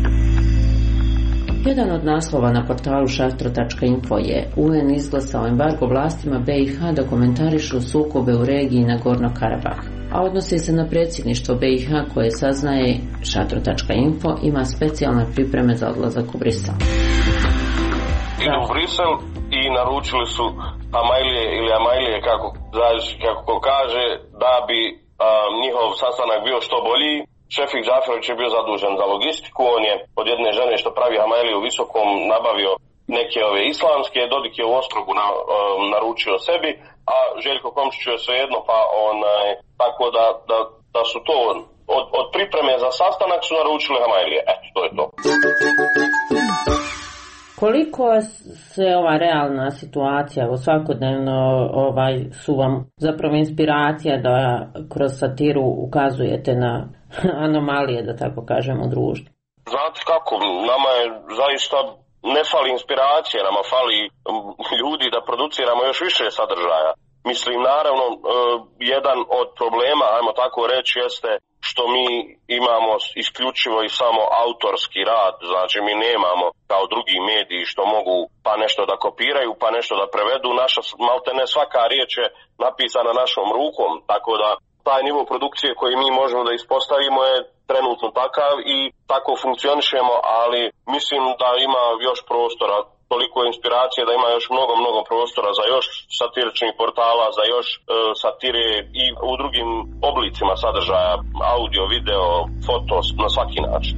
Jedan od naslova na portalu šatro.info je UN izglasao embargo vlastima BiH da komentarišu sukobe u regiji Nagorno Karabah, a odnosi se na predsjedništvo BiH koje, saznaje šatro.info, ima specijalne pripreme za odlazak u Brisel. Idu u Brisel i naručili su Amajlije ili Amajlije, kako ko kaže, da bi njihov sastanak bio što bolji. Šefik Džaferović je bio zadužen za logistiku, on je od jedne žene što pravi Amajliju u Visokom nabavio neke ove islamske, Dodik je u Ostrogu naručio sebi, a Željko Komšić je svejedno, pa tako da su to od pripreme za sastanak su naručili Amajlije. Eto, to je to. Koliko se ova realna situacija svakodnevno su vam zapravo inspiracija da kroz satiru ukazujete na anomalije, da tako kažemo, u društvu? Znate kako, nama je zaista ne fali inspiracije, nama fali ljudi da produciramo još više sadržaja. Mislim, naravno, jedan od problema, ajmo tako reći, jeste što mi imamo isključivo i samo autorski rad, znači mi nemamo kao drugi mediji što mogu pa nešto da kopiraju, pa nešto da prevedu. Naša, maltene svaka riječ je napisana našom rukom, tako da taj nivo produkcije koji mi možemo da ispostavimo je trenutno takav i tako funkcionišemo, ali mislim da ima još prostora, toliko inspiracije da ima još mnogo prostora za još satiričnih portala, za još satire i u drugim oblicima sadržaja, audio, video, foto, na svaki način.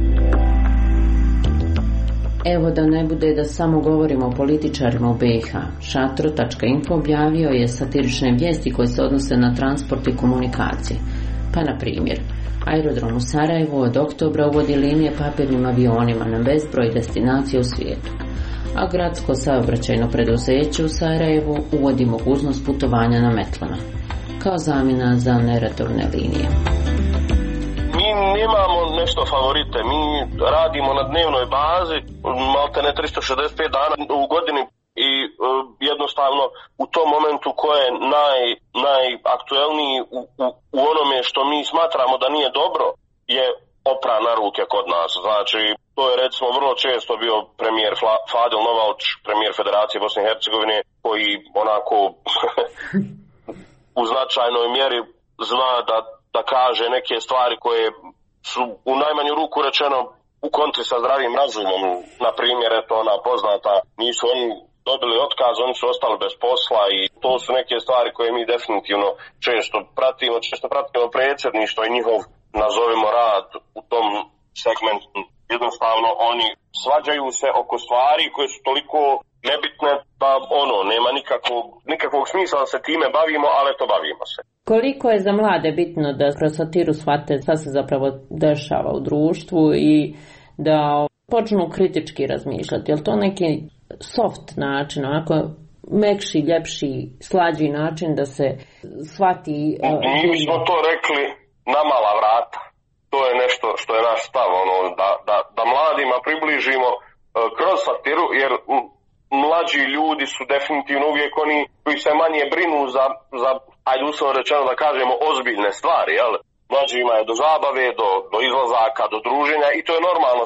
Evo da ne bude da samo govorimo o političarima u BiH, šatro.info objavio je satirične vijesti koje se odnose na transport i komunikacije. Pa na primjer, aerodrom u Sarajevu od oktobra uvodi linije papirnim avionima na bezbroj destinacija u svijetu, a gradsko saobraćajno preduzeće u Sarajevu uvodi mogućnost putovanja na metlama, kao zamjena za neratorne linije. Mi nemamo nešto favorite, mi radimo na dnevnoj bazi, maltene 365 dana u godini i jednostavno u tom momentu ko je najaktuelniji u onome što mi smatramo da nije dobro je opra na ruke kod nas. Znači, to je recimo vrlo često bio premijer Fadil Novalč, premijer Federacije Bosne i Hercegovine, koji onako u značajnoj mjeri zna da kaže neke stvari koje su u najmanju ruku rečeno u kontri sa zdravim razumom. Na primjer, eto ona poznata, nisu oni dobili otkaz, oni su ostali bez posla i to su neke stvari koje mi definitivno često pratimo predsjedništvo i njihov, nazovimo, rad u tom segmentu. Jednostavno oni svađaju se oko stvari koje su toliko nebitne da nema nikakvog smisla da se time bavimo, ali to bavimo se. Koliko je za mlade bitno da kroz satiru shvate šta se zapravo dešava u društvu i da počnu kritički razmišljati? Je li to neki soft način, onako mekši, ljepši, slađi način da se shvati? Mi smo to rekli na mala vrata. To je nešto što je naš stav, da mladima približimo kroz satiru, jer mlađi ljudi su definitivno uvijek oni koji se manje brinu za ajde uslovno rečeno da kažemo, ozbiljne stvari, jel? Mlađima je do zabave, do izlazaka, do druženja i to je normalno,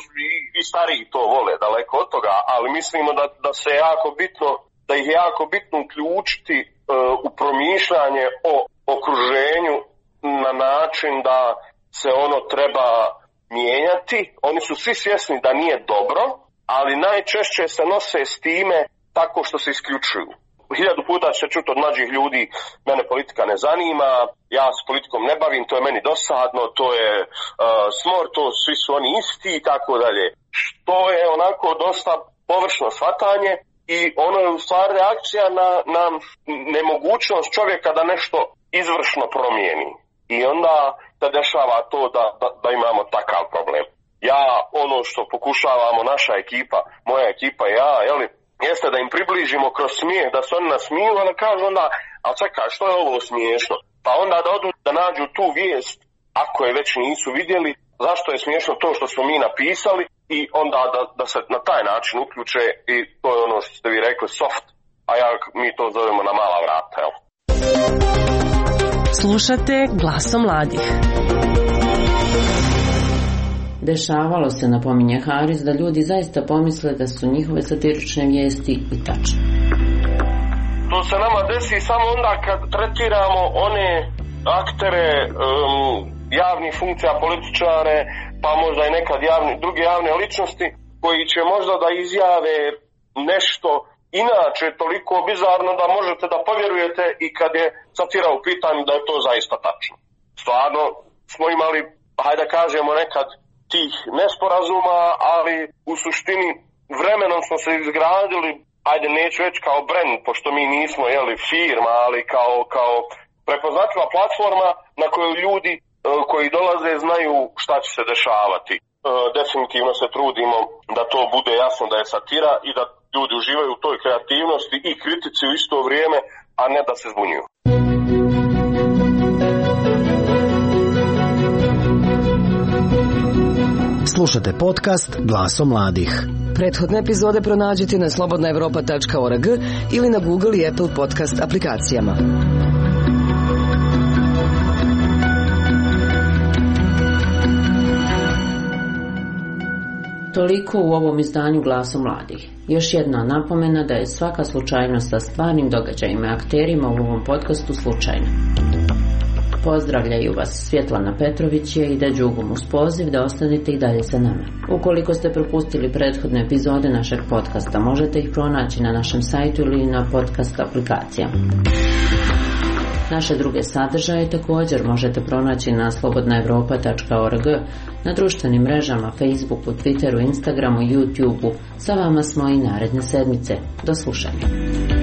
i stariji to vole, daleko od toga, ali mislimo da se jako bitno, da ih je jako bitno uključiti u promišljanje o okruženju na način da se ono treba mijenjati. Oni su svi svjesni da nije dobro, ali najčešće se nose s time tako što se isključuju. 1000 puta će čuti od mlađih ljudi, mene politika ne zanima, ja s politikom ne bavim, to je meni dosadno, to je smor, to svi su oni isti i tako dalje. Što je onako dosta površno shvatanje i ono je u stvari reakcija na nemogućnost čovjeka da nešto izvršno promijeni. I onda se dešava to da imamo takav problem. Ja, ono što pokušavamo, naša ekipa, moja ekipa i ja, jeste da im približimo kroz smijeh, da se oni nasmiju, a da kažu onda, ali čekaj, što je ovo smiješno? Pa onda da odu da nađu tu vijest, ako je već nisu vidjeli, zašto je smiješno to što smo mi napisali i onda da se na taj način uključe i to je ono što ste vi rekli soft, a mi to zovemo na mala vrata, jel? Slušate Glasom mladih. Dešavalo se, napominje Haris, da ljudi zaista pomisle da su njihove satirične vijesti i tačne. To se nama desi samo onda kad tretiramo one aktere javnih funkcija, političare, pa možda i nekad druge javne ličnosti koji će možda da izjave nešto inače toliko bizarno da možete da povjerujete i kad je satira u pitanju da je to zaista tačno. Stvarno smo imali, hajde da kažemo nekad, tih nesporazuma, ali u suštini vremenom smo se izgradili, ajde neću reći kao brand, pošto mi nismo firma, ali kao prepoznatljiva platforma na kojoj ljudi koji dolaze znaju šta će se dešavati. Definitivno se trudimo da to bude jasno da je satira i da ljudi uživaju u toj kreativnosti i kritici u isto vrijeme, a ne da se zbunjuju. Slušate podcast Glasom mladih. Prethodne epizode pronađite na slobodnaevropa.org ili na Google i Apple podcast aplikacijama. Toliko u ovom izdanju Glasom mladih. Još jedna napomena da je svaka slučajnost sa stvarnim događajima i akterima u ovom podcastu slučajna. Pozdravljaju vas Svjetlana Petrović i Ida Đugum uz poziv da ostanete i dalje sa nama. Ukoliko ste propustili prethodne epizode našeg podcasta, možete ih pronaći na našem sajtu ili na podcast aplikacijama. Naše druge sadržaje također možete pronaći na slobodnaevropa.org, na društvenim mrežama, Facebooku, Twitteru, Instagramu, YouTubeu. Sa vama smo i naredne sedmice. Do slušanja.